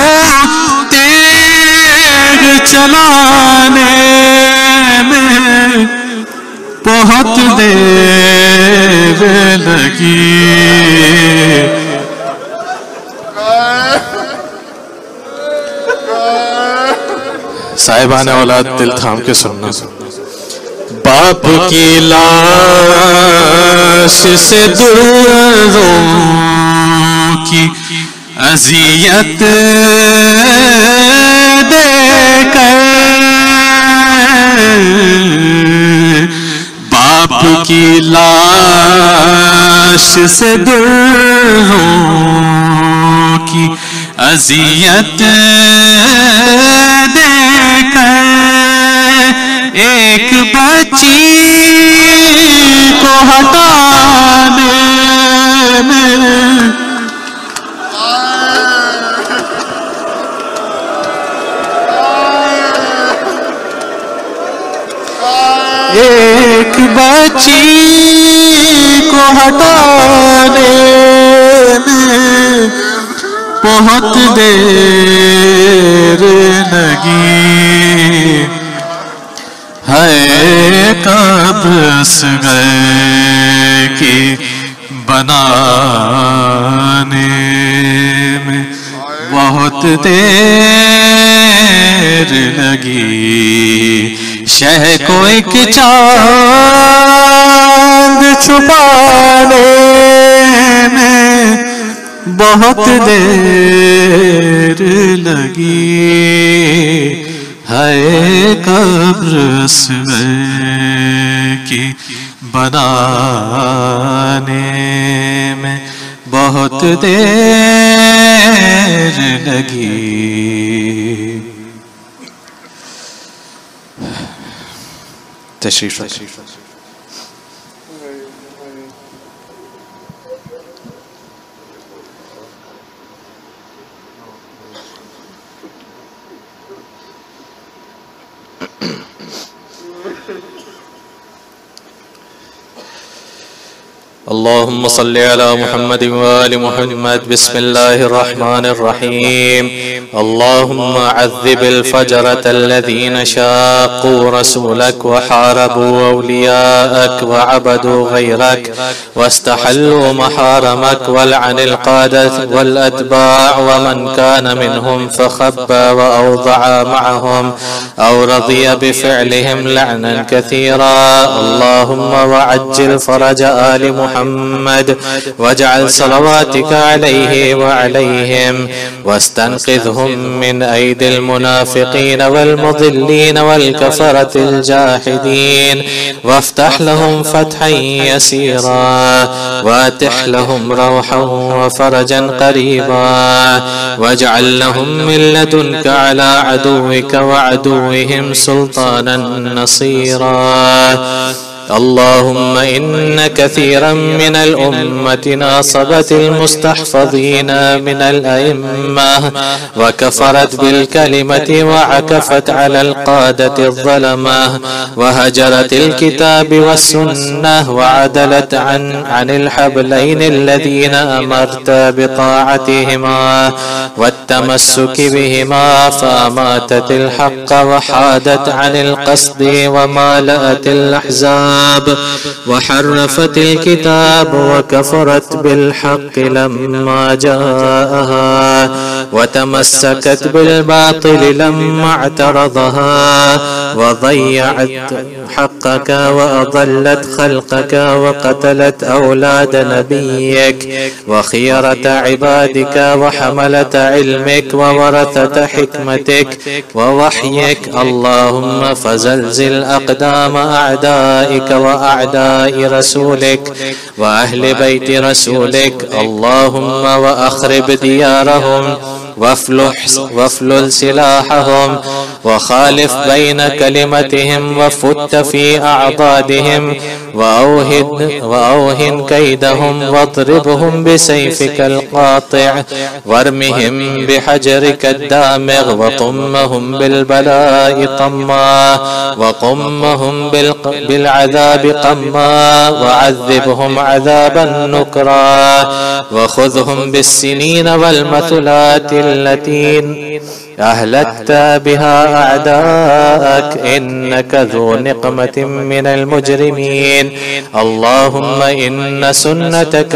تیر چلانے میں بہت دیر لگی صاحبان اولاد دل تھام کے سننا باپ کی لاش سے دروں کی اذیت دے کر باپ کی لاش سے دروں کی اذیت دے کر ایک بچی کو ہٹانے میں ایک بچی کو ہٹانے میں بہت دیر لگی ہے کب اصغر کی بنانے میں بہت دیر لگی شہ کو ایک چاند چھپانے میں بہت دیر لگی ہے قبر اصغر کی بنانے میں بہت دیر لگی تشریف رکھیں اللهم صل على محمد وآل محمد بسم الله الرحمن الرحيم اللهم عذب الفجرة الذين شاقوا رسولك وحاربوا أولياءك وعبدوا غيرك واستحلوا محارمك والعن القادة والأتباع ومن كان منهم فخبى وأوضع معهم أو رضي بفعلهم لعنا كثيرا اللهم وعجل فرج آل محمد محمد واجعل صلواتك عليه وعليهم واستنقذهم من أيدي المنافقين والمضلين والكفرة الجاحدين وافتح لهم فتحا يسيرا واتح لهم روحا وفرجا قريبا واجعل لهم من لدنك على عدوك وعدوهم سلطانا نصيرا اللهم إن كثيرا من الأمة ناصبت المستحفظين من الأئمة وكفرت بالكلمة وعكفت على القادة الظلمة وهجرت الكتاب والسنة وعدلت عن, عن الحبلين الذين أمرت بطاعتهما والتمسك بهما فأماتت الحق وحادت عن القصد ومالأت الأحزاب وحرفت الكتاب وكفرت بالحق لما جاءها وتمسكت بالباطل لما اعترضها وضيعت حقك وأضلت خلقك وقتلت أولاد نبيك وخيرة عبادك وحملة علمك وورثة حكمتك ووحيك اللهم فزلزل أقدام أعدائك وأعداء رسولك وأهل بيت رسولك اللهم وأخرب ديارهم وافلل سلاحهم وخالف بين كلمتهم وفت في أعضادهم وأوهن, وأوهن كيدهم واضربهم بسيفك القاطع وارمهم بحجرك الدامغ وطمهم بالبلاء طما وقمهم بالعذاب قما وعذبهم عذابا نكرا وخذهم بالسنين والمثلات التي أهلكت بها أعداءك إنك ذو نقمة من المجرمين. اللهم إن سنتك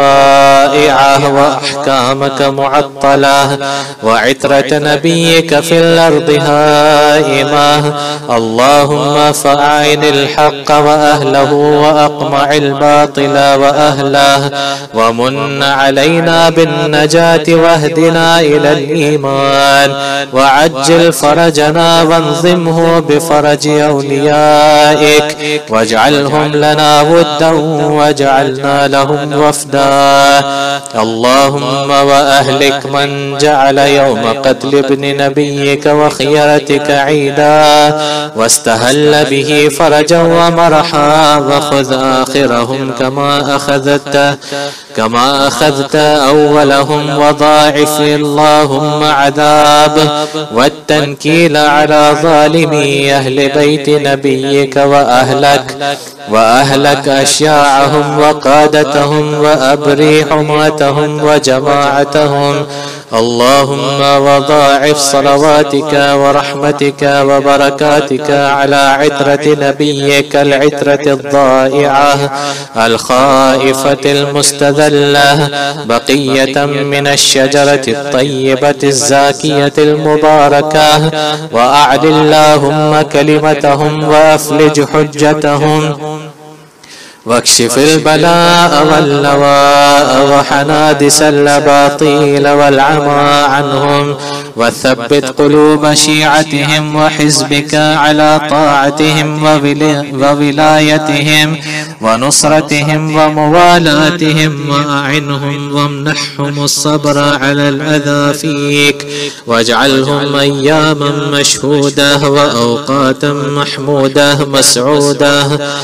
ضائعة وأحكامك معطلة وعترة نبيك في الأرض هائمة. اللهم فأعن الحق وأهله وأقمع الباطل وأهله ومن علينا بالنجاة واهدنا إلى الإيمان وعجل فرجنا وانظمه بفرج أوليائك واجعلهم لنا ودا واجعلنا لهم وفدا. اللهم وأهلك من جعل يوم قتل ابن نبيك وخيرتك عيدا واستهل به فرجا ومرحا وخذ آخرهم كما أخذت كما أخذت أولهم وضاعف اللهم عذاب والتنكيل على ظالمي أهل بيت نبيك وأهلك وأهلك أشياعهم وقادتهم وأبري حماتهم وجماعتهم. اللهم وضاعف صلواتك ورحمتك وبركاتك على عترة نبيك العترة الضائعة الخائفة المستذلة بقية من الشجرة الطيبة الزاكية المباركة وأعل اللهم كلمتهم وأفلج حجتهم واكشف البلاء واللواء وحنادس الأباطيل والعمى عنهم وثبت قلوب شيعتهم وحزبك على طاعتهم وولايتهم ونصرتهم وموالاتهم وأعنهم وامنحهم الصبر على الأذى فيك واجعلهم أياما مشهودة وأوقاتا محمودة مسعودة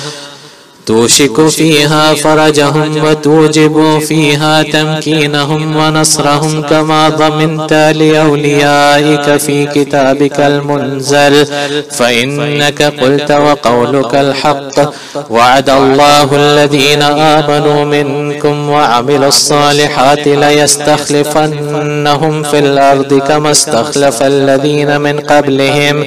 توشك فيها فرجهم وتوجب فيها تمكينهم ونصرهم كما ضمنت لأوليائك في كتابك المنزل. فإنك قلت وقولك الحق وعد الله الذين آمنوا منكم وعملوا الصالحات ليستخلفنهم في الأرض كما استخلف الذين من قبلهم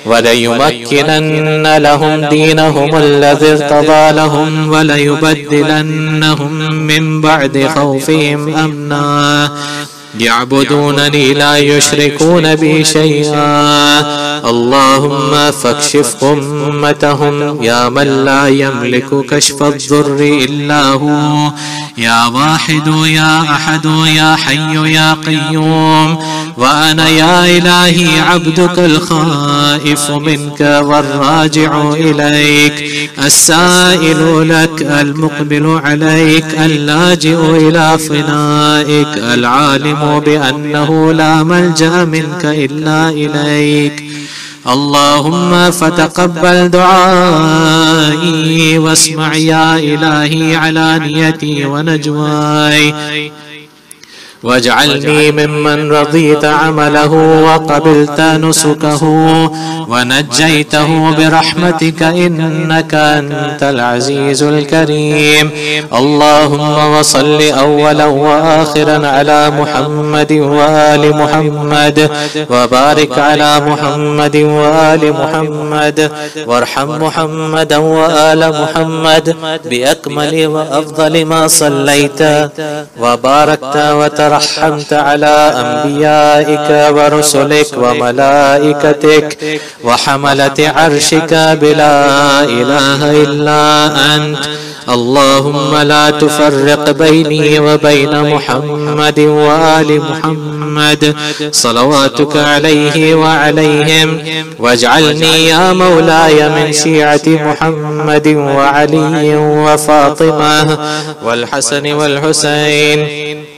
وليمكنن لهم دينهم الذي ارتضى لهم وليبدلنهم من بعد خوفهم أمنا يعبدونني لا يشركون بي شيئا. اللهم فاكشف أمتهم يا من لا يملك كشف الضر إلا هو يا واحد يا أحد يا حي يا قيوم. وأنا يا إلهي عبدك الخائف منك والراجع إليك السائل لك المقبل عليك اللاجئ إلى فنائك العالم بأنه لا ملجأ منك إلا إليك. اللهم فتقبل دعائي واسمع يا إلهي علانيتي ونجواي واجعلني ممن رضيت عمله وقبلت نسكه ونجيته برحمتك إنك أنت العزيز الكريم. اللهم وصل أولا وآخرا على محمد وآل محمد وبارك على محمد وآل محمد وارحم محمدا وآل محمد بأكمل وأفضل ما صليت وباركت وترحمت رحمت على أنبيائك ورسلك وملائكتك وحملة عرشك بلا إله إلا أنت. اللهم لا تفرق بيني وبين محمد وآل محمد صلواتك عليه وعليهم واجعلني يا مولاي من شيعة محمد وعلي وفاطمة والحسن والحسين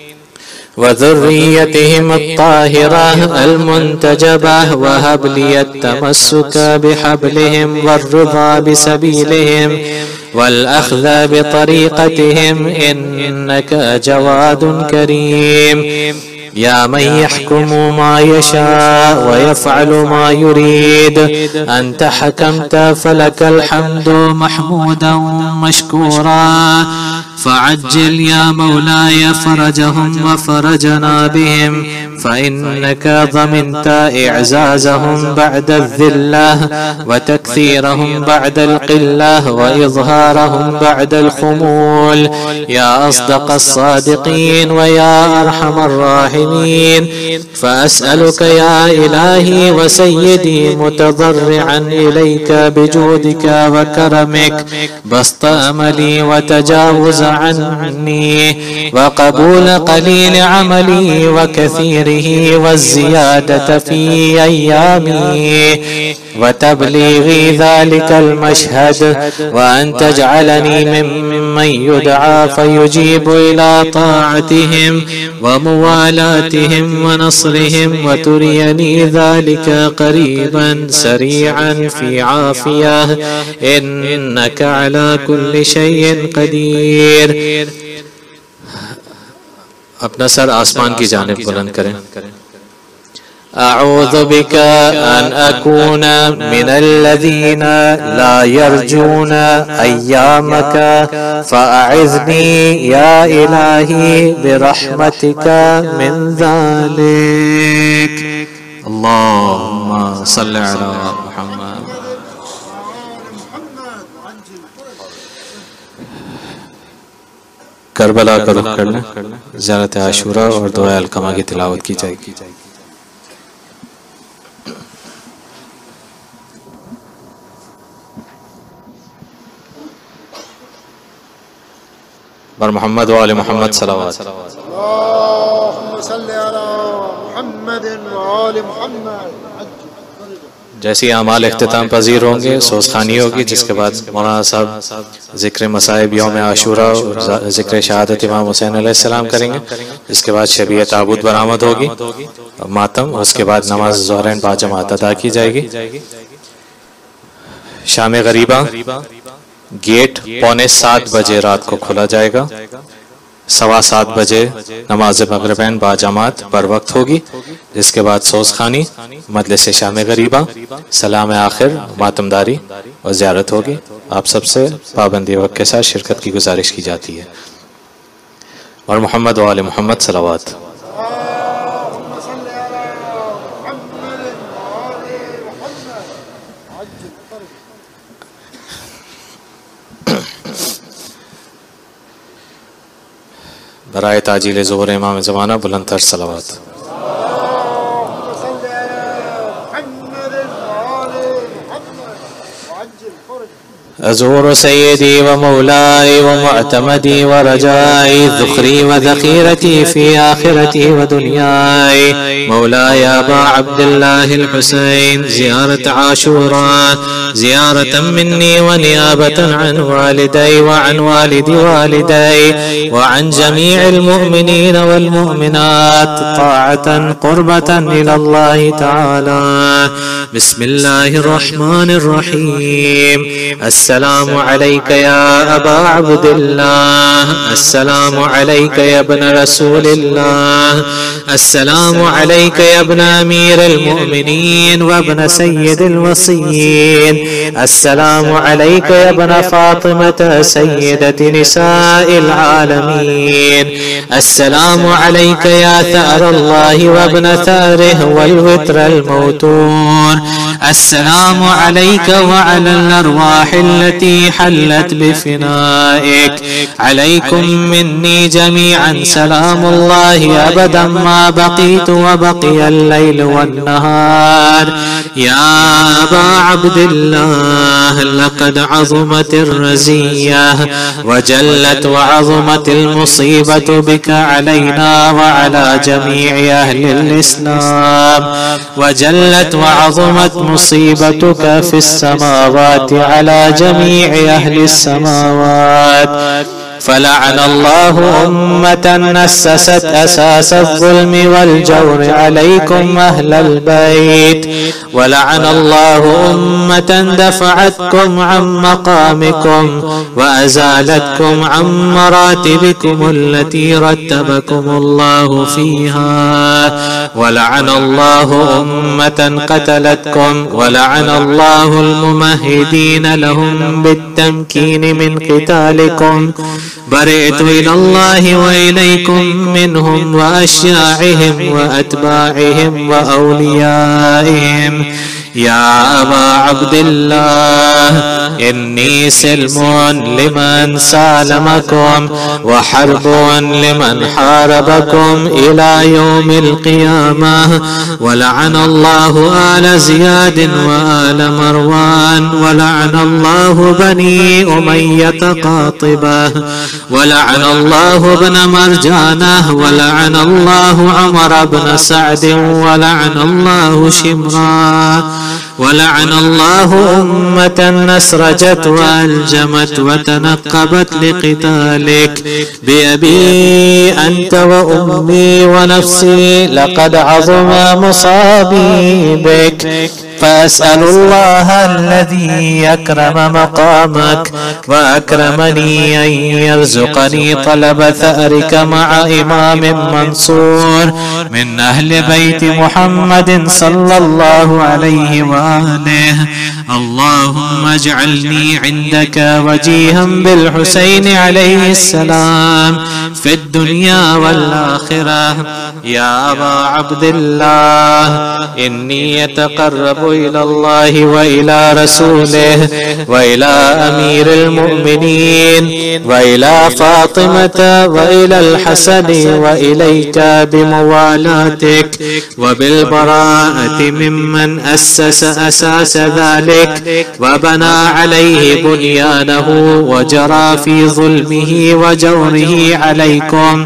وذريتهم الطاهرة المنتجبة وهب لي التمسك بحبلهم والرضا بسبيلهم والأخذ بطريقتهم إنك جواد كريم يا من يحكم ما يشاء ويفعل ما يريد. أنت حكمت فلك الحمد محمودا مشكورا فعجل يا مولاي فرجهم وفرجنا بهم، فإنك ضمنت إعزازهم بعد الذلة وتكثيرهم بعد القلة وإظهارهم بعد الخمول، يا أصدق الصادقين ويا أرحم الراحمين. فأسألك يا إلهي وسيدي متضرعا إليك بجودك وكرمك بسط أملي وتجاوز عني، وقبول قليل عملي وكثيره والزيادة في أيامي، وتبليغي ذلك المشهد، وأن تجعلني ممن يدعى فيجيب إلى طاعتهم وموالاتهم ونصرهم، وتريني ذلك قريبا سريعا في عافية، إنك على كل شيء قدير. اپنا سر آسمان کی جانب بلند کریں. أعوذ بك أن أكون من الذين لا يرجون أيامك، فأعذني يا إلهي برحمتك من ذلك. اللهم صل على محمد. کربلا کا رخ کر لیں. زیارت عاشوراء اور دعائے القمہ کی تلاوت کی جائے گی. بر محمد و آل محمد صلوات. اللهم صل على محمد و آل محمد. جیسی اعمال اختتام پذیر ہوں گے سوزخانی ہوگی، جس کے بعد مولانا صاحب ذکر مصائب یوم عاشوراء اور ذکر شہادت امام حسین علیہ السلام کریں گے. اس کے بعد شبیہ تابوت برآمد ہوگی، ماتم، اس کے بعد نماز ظہرین با جماعت ادا کی جائے گی. شام غریبہ گیٹ پونے سات بجے رات کو کھولا جائے گا. سوا سات بجے نماز مغربین با جماعت پر وقت ہوگی، جس کے بعد سوزخانی، مجلس شام غریبہ، سلام آخر، ماتمداری اور زیارت ہوگی. آپ سب سے پابندی وقت کے ساتھ شرکت کی گزارش کی جاتی ہے. اور محمد و آل محمد صلوات. برائے تاجیل ظہور امام زمانہ بلند تر صلوات. أزور سيدي ومولاي ومعتمدي ورجائي، ذخري وذخيرتي في آخرتي ودنياي، مولاي أبا عبد الله الحسين، زيارة عاشوراء زيارة مني ونيابة عن والدي وعن والد والدي وعن جميع المؤمنين والمؤمنات، طاعة قربة إلى الله تعالى. بسم الله الرحمن الرحيم. السلام عليك يا أبا عبد الله، السلام عليك يا ابن رسول الله، السلام عليك يا ابن أمير المؤمنين وابن سيد الوصيين، السلام عليك يا ابن فاطمة سيدة نساء العالمين، السلام عليك يا ثأر الله وابن ثأره والوتر الموتور، السلام عليك وعلى الأرواح التي حلت بفنائك، عليكم مني جميعا سلام الله أبدا ما بقيت وبقي الليل والنهار. يا أبا عبد الله، لقد عظمت الرزية وجلت وعظمت المصيبة بك علينا وعلى جميع أهل الإسلام، وجلت وعظمت مصيبتك في السماوات على جميع أهل السماوات. فلعن الله أمة أسست أساس الظلم والجور عليكم أهل البيت، ولعن الله أمة دفعتكم عن مقامكم وأزالتكم عن مراتبكم التي رتبكم الله فيها. ولعن الله أمة قتلتكم ولعن الله الممهدين لهم بالتمكين من قتالكم. برئت إلى الله وإليكم منهم وأشياعهم وأتباعهم وأوليائهم. يا أبا عبد الله إني سلم لمن سالمكم وحرب لمن حاربكم إلى يوم القيامة. ولعن الله آل زياد وآل مروان ولعن الله بني أمية قاطبة ولعن الله ابن مرجانة ولعن الله عمر بن سعد ولعن الله شمران ولعن الله أمة نسرجت وألجمت وتنقبت لقتالك. بأبي أنت وأمي ونفسي لقد عظم مصابي بك. فأسأل الله الذي أكرم مقامك وأكرمني أن يرزقني طلب ثأرك مع إمام منصور من أهل بيت محمد صلى الله عليه وآله. اللهم اجعلني عندك وجيها بالحسين عليه السلام في الدنيا والآخرة. يا أبا عبد الله إني أتقرب إلى الله وإلى رسوله وإلى أمير المؤمنين وإلى فاطمة وإلى الحسن وإليك بموالاتك وبالبراءة ممن أسس أساس ذلك وبنى عليه بنيانه وجرى في ظلمه وجوره عليكم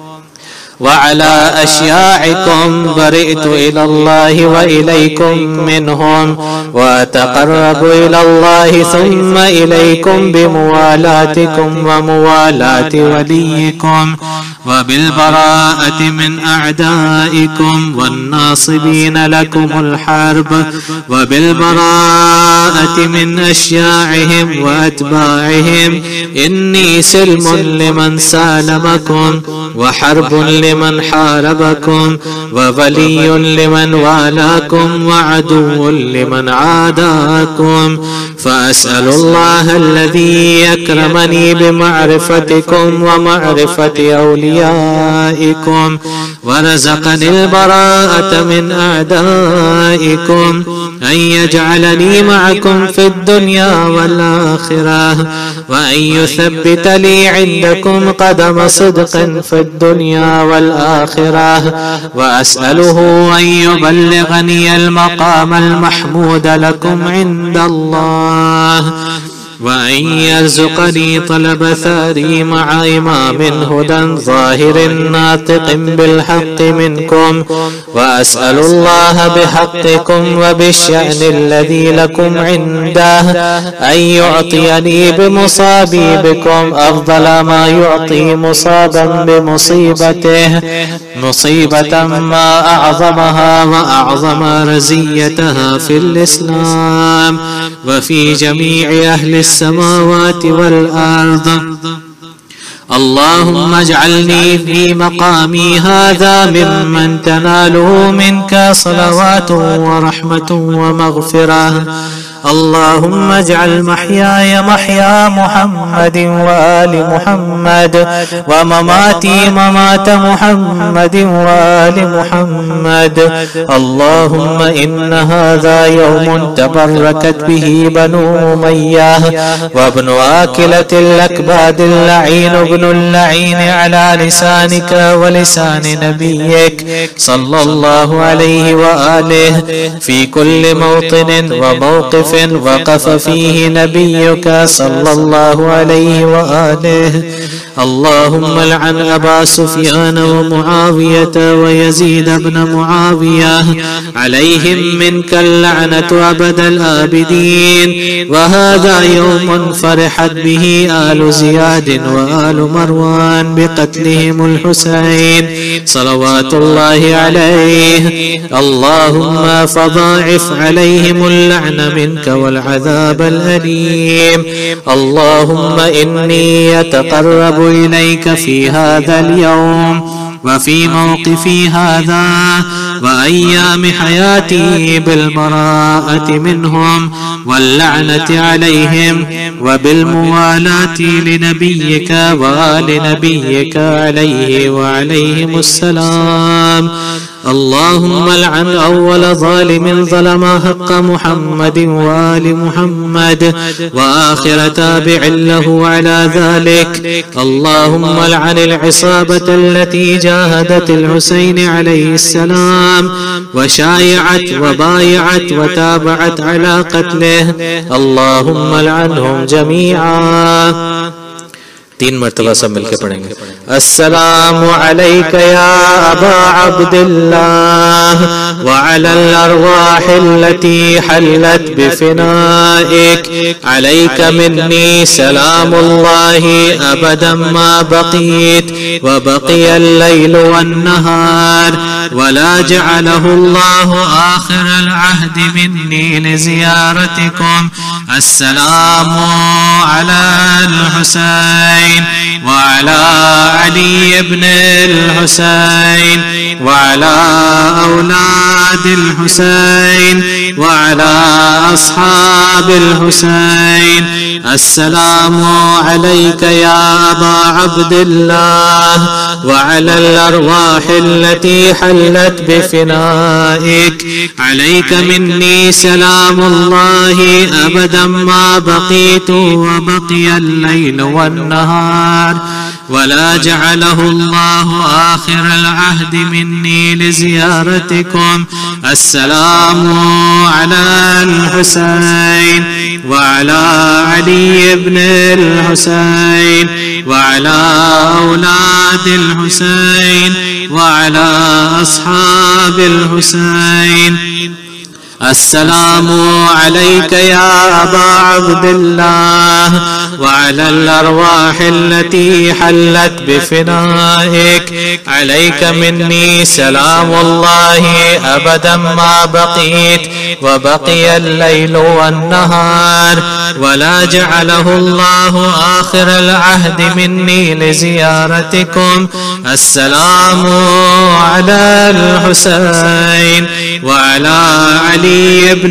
وعلى أشياعكم. برئت إلى الله وإليكم منهم وأتقرب إلى الله ثم إليكم بموالاتكم وموالاة وليكم وبالبراءة من أعدائكم والناصبين لكم الحرب وبالبراءة من أشياعهم وأتباعهم. إني سلم لمن سالمكم وحرب لمن حاربكم وولي لمن والاكم وعدو لمن عاداكم. فأسأل الله الذي أكرمني بمعرفتكم ومعرفة أوليائكم ورزقني البراءة من أعدائكم أن يجعلني معكم في الدنيا والآخرة وأن يثبت لي عندكم قدم صدق في الدنيا والآخرة. وأسأله أن يبلغني المقام المحمود لكم عند الله وأن يرزقني طلب ثاري مع إمام هدى ظاهر ناطق بالحق منكم. وأسأل الله بحقكم وبالشأن الذي لكم عنده أن يعطيني بمصابي بكم أفضل ما يعطي مصابا بمصيبته مصيبة ما أعظمها وأعظم رزيتها في الإسلام وفي جميع أهل السماوات والأرض. اللهم اجعلني في مقامي هذا ممن تناله منك صلوات ورحمة ومغفرة. اللهم اجعل محياي محيا محمد وآل محمد ومماتي ممات محمد وآل محمد. اللهم إن هذا يوم تبركت به بنو أمية وابن آكلة الأكباد اللعين ابن اللعين على لسانك ولسان نبيك صلى الله عليه وآله في كل موطن وموقف وقف فيه نبيك صلى الله عليه وآله. اللهم لعن أبا سفيان ومعاوية ويزيد بن معاوية عليهم منك اللعنة أبد الآبدين. وهذا يوم فرحت به آل زياد وآل مروان بقتلهم الحسين صلوات الله عليه. اللهم فضاعف عليهم اللعن منك والعذاب الأليم. اللهم إني أتقرب إليك في هذا اليوم وفي موقفي هذا وأيام حياتي بالبراءة منهم واللعنة عليهم وبالموالاة لنبيك وآل نبيك عليه وعليهم السلام. اللهم لعن أول ظالم ظلم حق محمد وآل محمد وآخر تابع له على ذلك. اللهم لعن العصابة التي جاهدت الحسين عليه السلام وشايعت وبايعت وتابعت على قتله. اللهم لعنهم جميعا. तीन मरतबा सब मिलके पढ़ेंगे। अस्सलामु अलैका या अबा अब्दिल्लाह व अलल अरवाहिल्लती हल्लत बिफिनाइक अलैका मिन्नी सलामुल्लाहि अबदन मा बक़ीत व बक़ियल लैल वन नहार व ला जअलहु अल्लाहु आखिरल अहद मिन्नी लिज़ियारतिकुम। अस्सलामु अलल हुसैन وعلى علي بن الحسين وعلى أولاد الحسين وعلى أصحاب الحسين. السلام عليك يا أبا عبد الله وعلى الأرواح التي حلت بفنائك عليك مني سلام الله أبدا ما بقيت وبقي الليل والنهار ولا جعله الله آخر العهد مني لزيارتكم. السلام على الحسين وعلى علي بن الحسين وعلى أولاد الحسين وعلى أصحاب الحسين. السلام عليك يا أبا عبد الله وعلى الأرواح التي حلت بفنائك عليك مني سلام الله أبدا ما بقيت وبقي الليل والنهار ولا جعله الله آخر العهد مني لزيارتكم. السلام على الحسين وعلى علي بن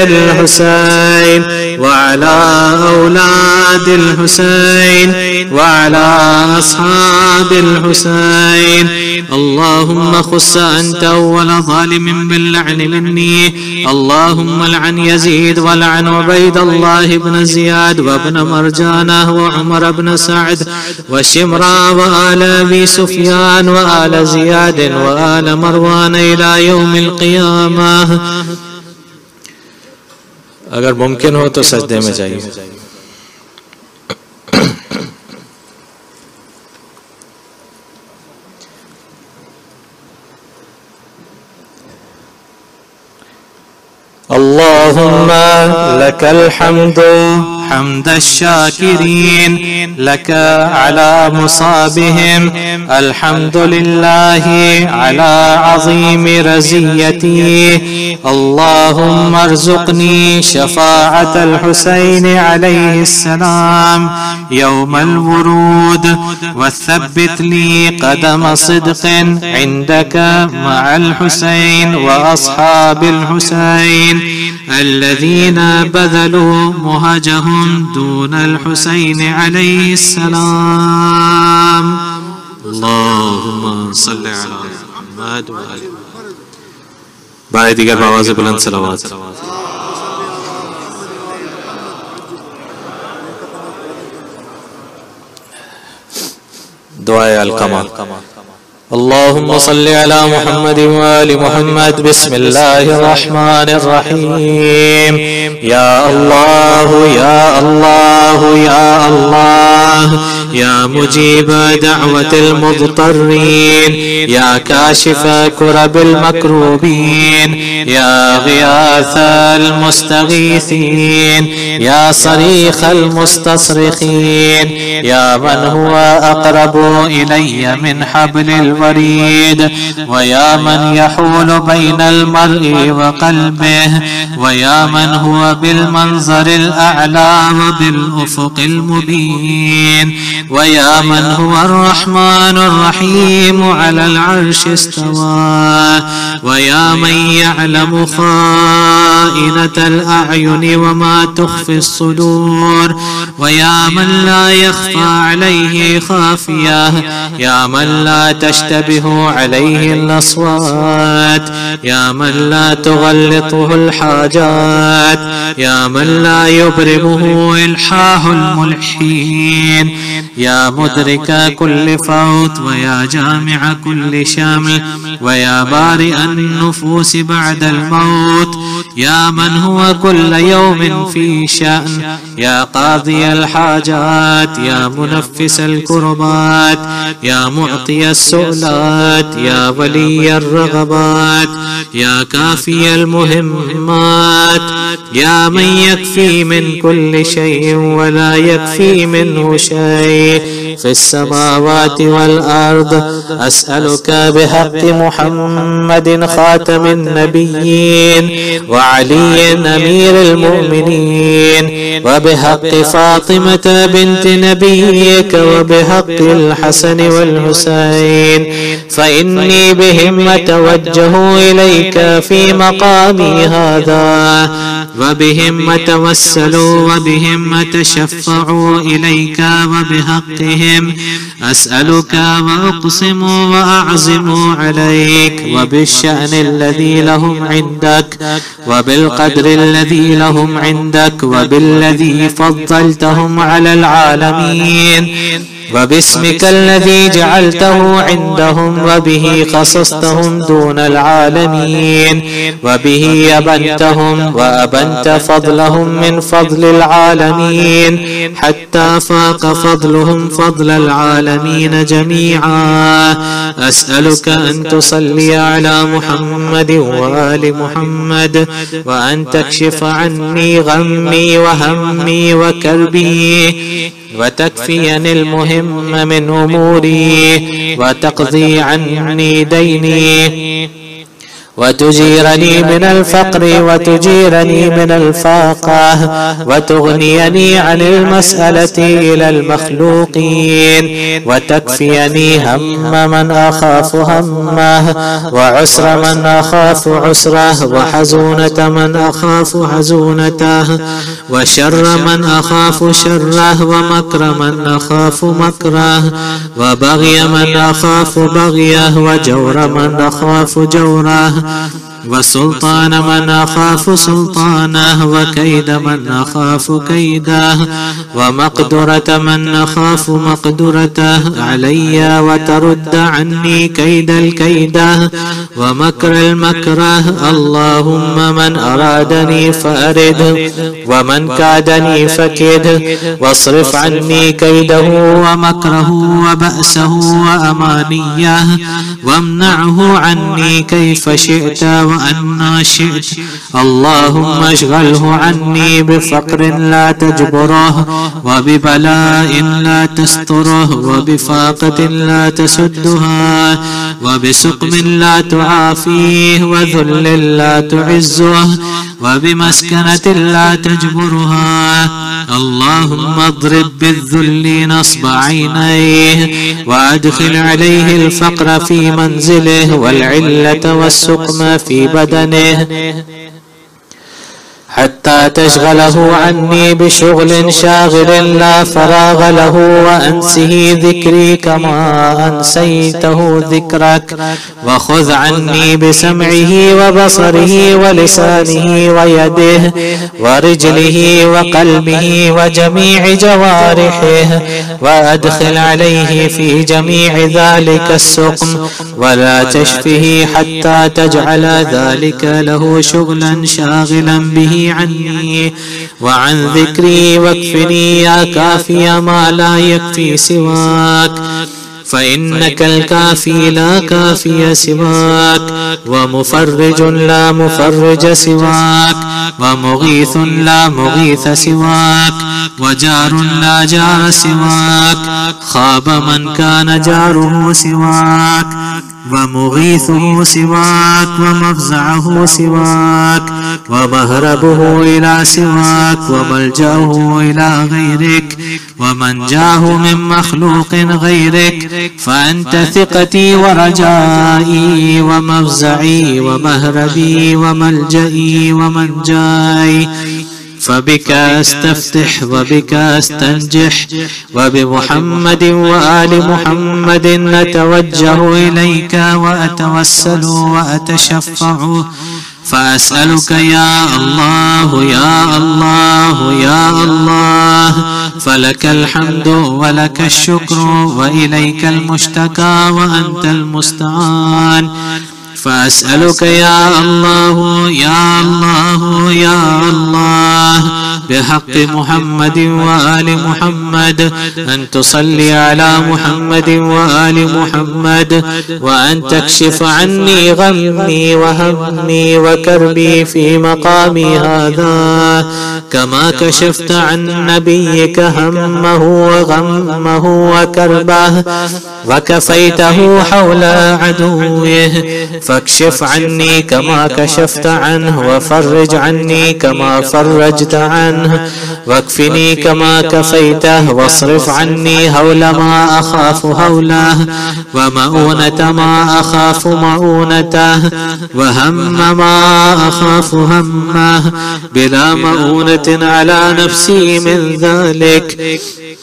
الحسين وعلى أولاد الحسين وعلى أصحاب الحسين. اللهم خص أنت أول ظالم باللعن مني. اللهم لعن يزيد ولعن عبيد الله بن زياد وابن مرجانة وعمر بن سعد وشمرا وآل أبي سفيان وآل زياد وآل مروان إلى يوم القيامة. अगर मुमकिन हो तो सजदे में जाइए। اللهم لك الحمد حمد الشاكرين لك على مصابهم. الحمد لله على عظيم رزيتي. اللهم ارزقني شفاعة الحسين عليه السلام يوم الورود وثبت لي قدم صدق عندك مع الحسين وأصحاب الحسين الذين بذلوا مهجهم دون الحسين عليه السلام. اللهم صل على محمد وآل بعد دیگر بآواز بلند صلوات. دعاء القمر. اللهم صل على محمد وآل محمد. بسم الله الرحمن الرحيم. يا الله يا الله يا الله يا مجيب دعوة المضطرين يا كاشف كرب المكروبين يا غياث المستغيثين يا صريخ المستصرخين يا من هو أقرب إلي من حبل الوريد ويا من يحول بين المرء وقلبه ويا من هو بالمنظر الأعلى وبالأفق المبين ويا من هو الرحمن الرحيم على العرش استوى ويا من يعلم خائنة الأعين وما تخفي الصدور، ويا من لا يخفى عليه خافية، يا من لا تشتبه عليه الأصوات، يا من لا تغلطه الحاجات، يا من لا يبرمه إلحاح الملحين، يا مدرك كل فوت، ويا جامع كل شمل، ويا بارئ النفوس بعد الموت، يا من هو كل يوم في شأن، يا قاضي الحاجات، يا منفس الكربات، يا معطي السؤلات، يا ولي الرغبات، يا كافي المهمات، يا من يكفي من كل شيء ولا يكفي منه شيء في السماوات والأرض، أسألك بحق محمد خاتم النبيين وعلي أمير المؤمنين، وبحق فاطمة بنت نبيك، وبحق الحسن والحسين، فإني بهم أتوجه إليك في مقامي هذا، وبهم أتوسل وبهم أتشفع إليك، وبحقهم أسألك وأقسم وأعزم عليك، وبالشأن الذي لهم عندك، وبالقدر الذي لهم عندك، وبالذي فضلتهم على العالمين، وباسمك الذي جعلته عندهم، وبه خصصتهم دون العالمين، وبه أبنتهم وأبنت فضلهم من فضل العالمين، حتى فاق فضلهم فضل العالمين جميعا. أسألك أن تصلي على محمد وآل محمد، وأن تكشف عني غمي وهمي وكربي، وتكفيني المهم من أموري، وتقضي عني ديني، وتجيرني من الفقر، وتجيرني من الفاقة، وتغنيني عن المسألة إلى المخلوقين، وتكفيني هم من أخاف همه، وعسر من أخاف عسره، وحزونة من أخاف حزونته، وشر من أخاف شره، ومكر من أخاف مكره، وبغي من أخاف بغيه، وجور من أخاف جوره، وسلطان من أخاف سلطانه، وكيد من أخاف كيده، ومقدرة من أخاف مقدرته علي، وترد عني كيد الكيده ومكر المكره. اللهم من أرادني فأرده، ومن كادني فكده، واصرف عني كيده ومكره وبأسه وأمانيه، وامنعه عني كيف شئت وأنا شئت. اللهم اشغله عني بفقر لا تجبره، وببلاء لا تستره، وبفاقة لا تسدها، وبسقم لا تعافيه، وذل لا تعزه، وبمسكنة لا تجبرها. اللهم اضرب بالذل نصب عينيه، وادخل عليه الفقر في منزله، والعلة والسقم في بدنه، حتى تشغله عني بشغل شاغل لا فراغ له، وأنسه ذكري كما أنسيته ذكرك. وخذ عني بسمعه وبصره ولسانه ويده ورجله وقلبه وجميع جوارحه، وأدخل عليه في جميع ذلك السقم، ولا تشفه حتى تجعل ذلك له شغلا شاغلا به عني وعن ذكري. واكفني يا كافي ما لا يكفي سواك، فإنك الكافي لا كافي سواك، ومفرج لا مفرج سواك، ومغيث لا مغيث سواك، وجار لا جار سواك، خاب من كان جاره سواك، ومغيثه سواك، ومفزعه سواك، ومهربه إلى سواك، وملجأه إلى غيرك، ومنجاه من مخلوق غيرك. فأنت ثقتي ورجائي ومفزعي ومهربي وملجئي ومنجاي، فبك أستفتح وبك أستنجح، وبمحمد وآل محمد نتوجه إليك وأتوسل وأتشفع. فأسألك يا الله يا الله يا الله، فلك الحمد ولك الشكر وإليك المشتكى وأنت المستعان. فأسألك يا الله يا الله يا الله بحق محمد وآل محمد أن تصلي على محمد وآل محمد، وأن تكشف عني غمي وهمي وكربي في مقامي هذا، كما كشفت عن نبيك همه وغمه وكربه وكفيته حول عدوه. فاكشف عني كما كشفت عنه، وفرج عني كما فرجت عنه، واكفني كما كفيته، واصرف عني هول ما أخاف هوله، ومؤونة ما أخاف مؤونته، وهم ما أخاف همه، بلا مؤونة على نفسي من ذلك.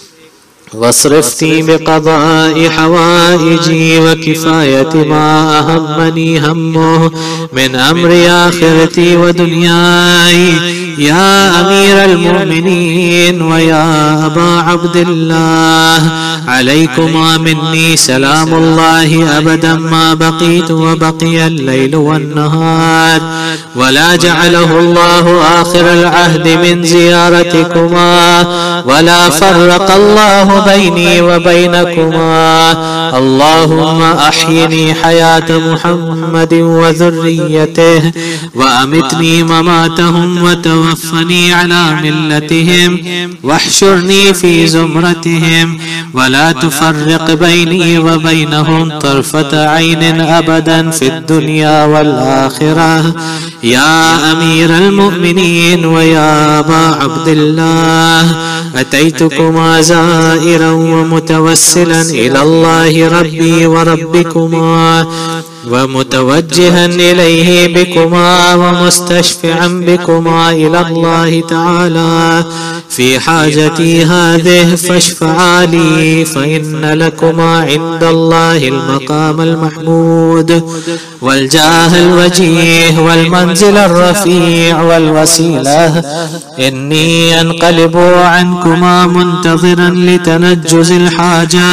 واصرفني بقضاء حوائجي وكفاية ما أهمني همه من أمر آخرتي ودنياي. يا أمير المؤمنين ويا أبا عبد الله، عليكما مني سلام الله أبدا ما بقيت وبقي الليل والنهار، ولا جعله الله آخر العهد من زيارتكما، ولا فرق الله بيني وبينكما. اللهم أحيني حياة محمد وذريته، وأمتني مماتهم، وتوفني على ملتهم، واحشرني في زمرتهم، ولا تفرق بيني وبينهم طرفة عين أبدا في الدنيا والآخرة. يا أمير المؤمنين ويا أبا عبد الله، أتيتكما زائرا ومتوسلا إلى الله ربي وربكما، ومتوجها إليه بكما، ومستشفعا بكما إلى الله تعالى في حاجتي هذه، فاشفعا لي، فإن لكما عند الله المقام المحمود والجاه الوجيه والمنزل الرفيع والوسيلة. إني أنقلب عنكما منتظرا لتنجز الحاجة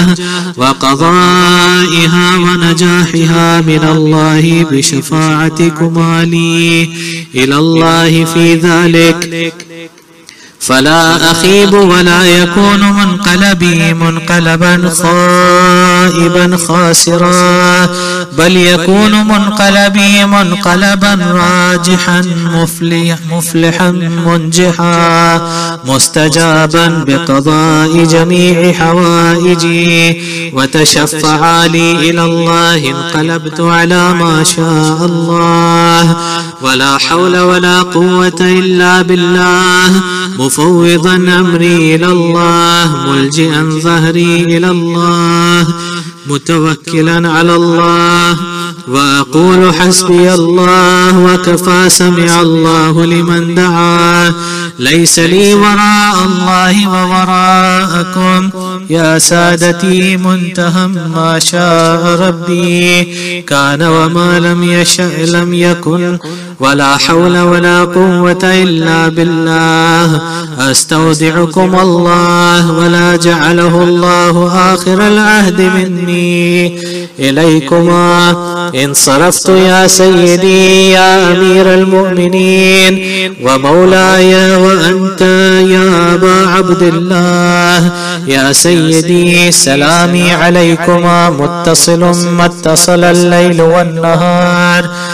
وقضائها ونجاحها من الله بشفاعتكما لي إلى الله في ذلك، فلا أخيب ولا يكون منقلبي منقلبا خائبا خاسرا، بل يكون منقلبي منقلبا راجحا مفلح مفلحا منجحا، مستجابا بقضاء جميع حوائجي. وتشفعا لي إلى الله، انقلبت على ما شاء الله، ولا حول ولا قوة إلا بالله، مفوضا أمري إلى الله، ملجئا ظهري إلى الله، متوكلا على الله، وأقول حسبي الله وكفى، سمع الله لمن دعا. ليس لي وراء الله ووراءكم يا سادتي منتهى ما شاء ربي كان، وما لم يشأ لم يكن، ولا حول ولا قوة إلا بالله. أستودعكم الله، ولا جعله الله آخر العهد مني إليكما. انصرفت يا سيدي يا أمير المؤمنين ومولاي، وأنت يا أبا عبد الله يا سيدي، سلامي عليكما متصل ما اتصل الليل والنهار،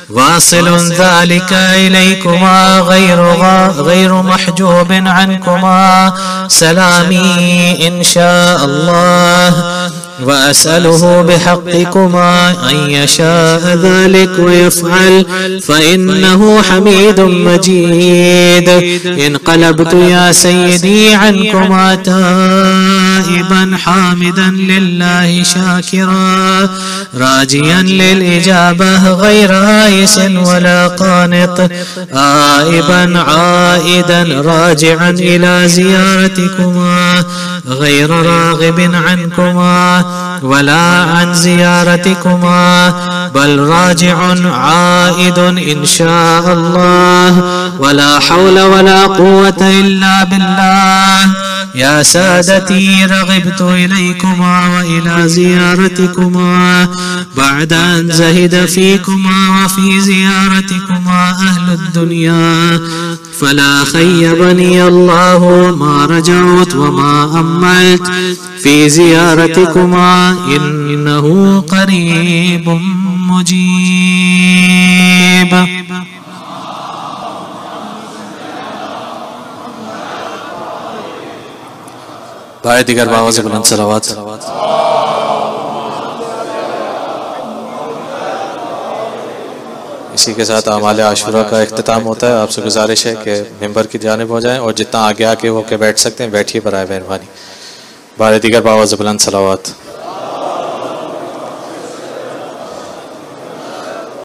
واصل ذلك إليكما غير غير محجوب عنكما سلامي إن شاء الله، وأسأله بحقكما أن يشاء ذلك ويفعل فإنه حميد مجيد. انقلبت يا سيدي عنكما تائبا حامدا لله شاكرا راجيا للإجابة غير آيس ولا قانط، آئبا عائدا راجعا إلى زيارتكما غير راغب عنكما ولا عن زيارتكما، بل راجع عائد إن شاء الله، ولا حول ولا قوة إلا بالله. يا سادتي رغبت إليكما وإلى زيارتكما بعد أن زهد فيكما وفي زيارتكما أهل الدنيا، فلا خيبني الله ما رجعت وما أملت في زيارتكما، إنه قريب مجيب. भाई दिगर बाबा से बुलंद सलावत। इसी के साथ आमाल आशुरा का इख्तिताम होता है। आपसे गुजारिश है कि मेंबर की जानिब हो जाएं और जितना आगे आके होके बैठ सकते हैं बैठिए, बराए मेहरबानी। भाई दिगर बाबा से बुलंद सलावत।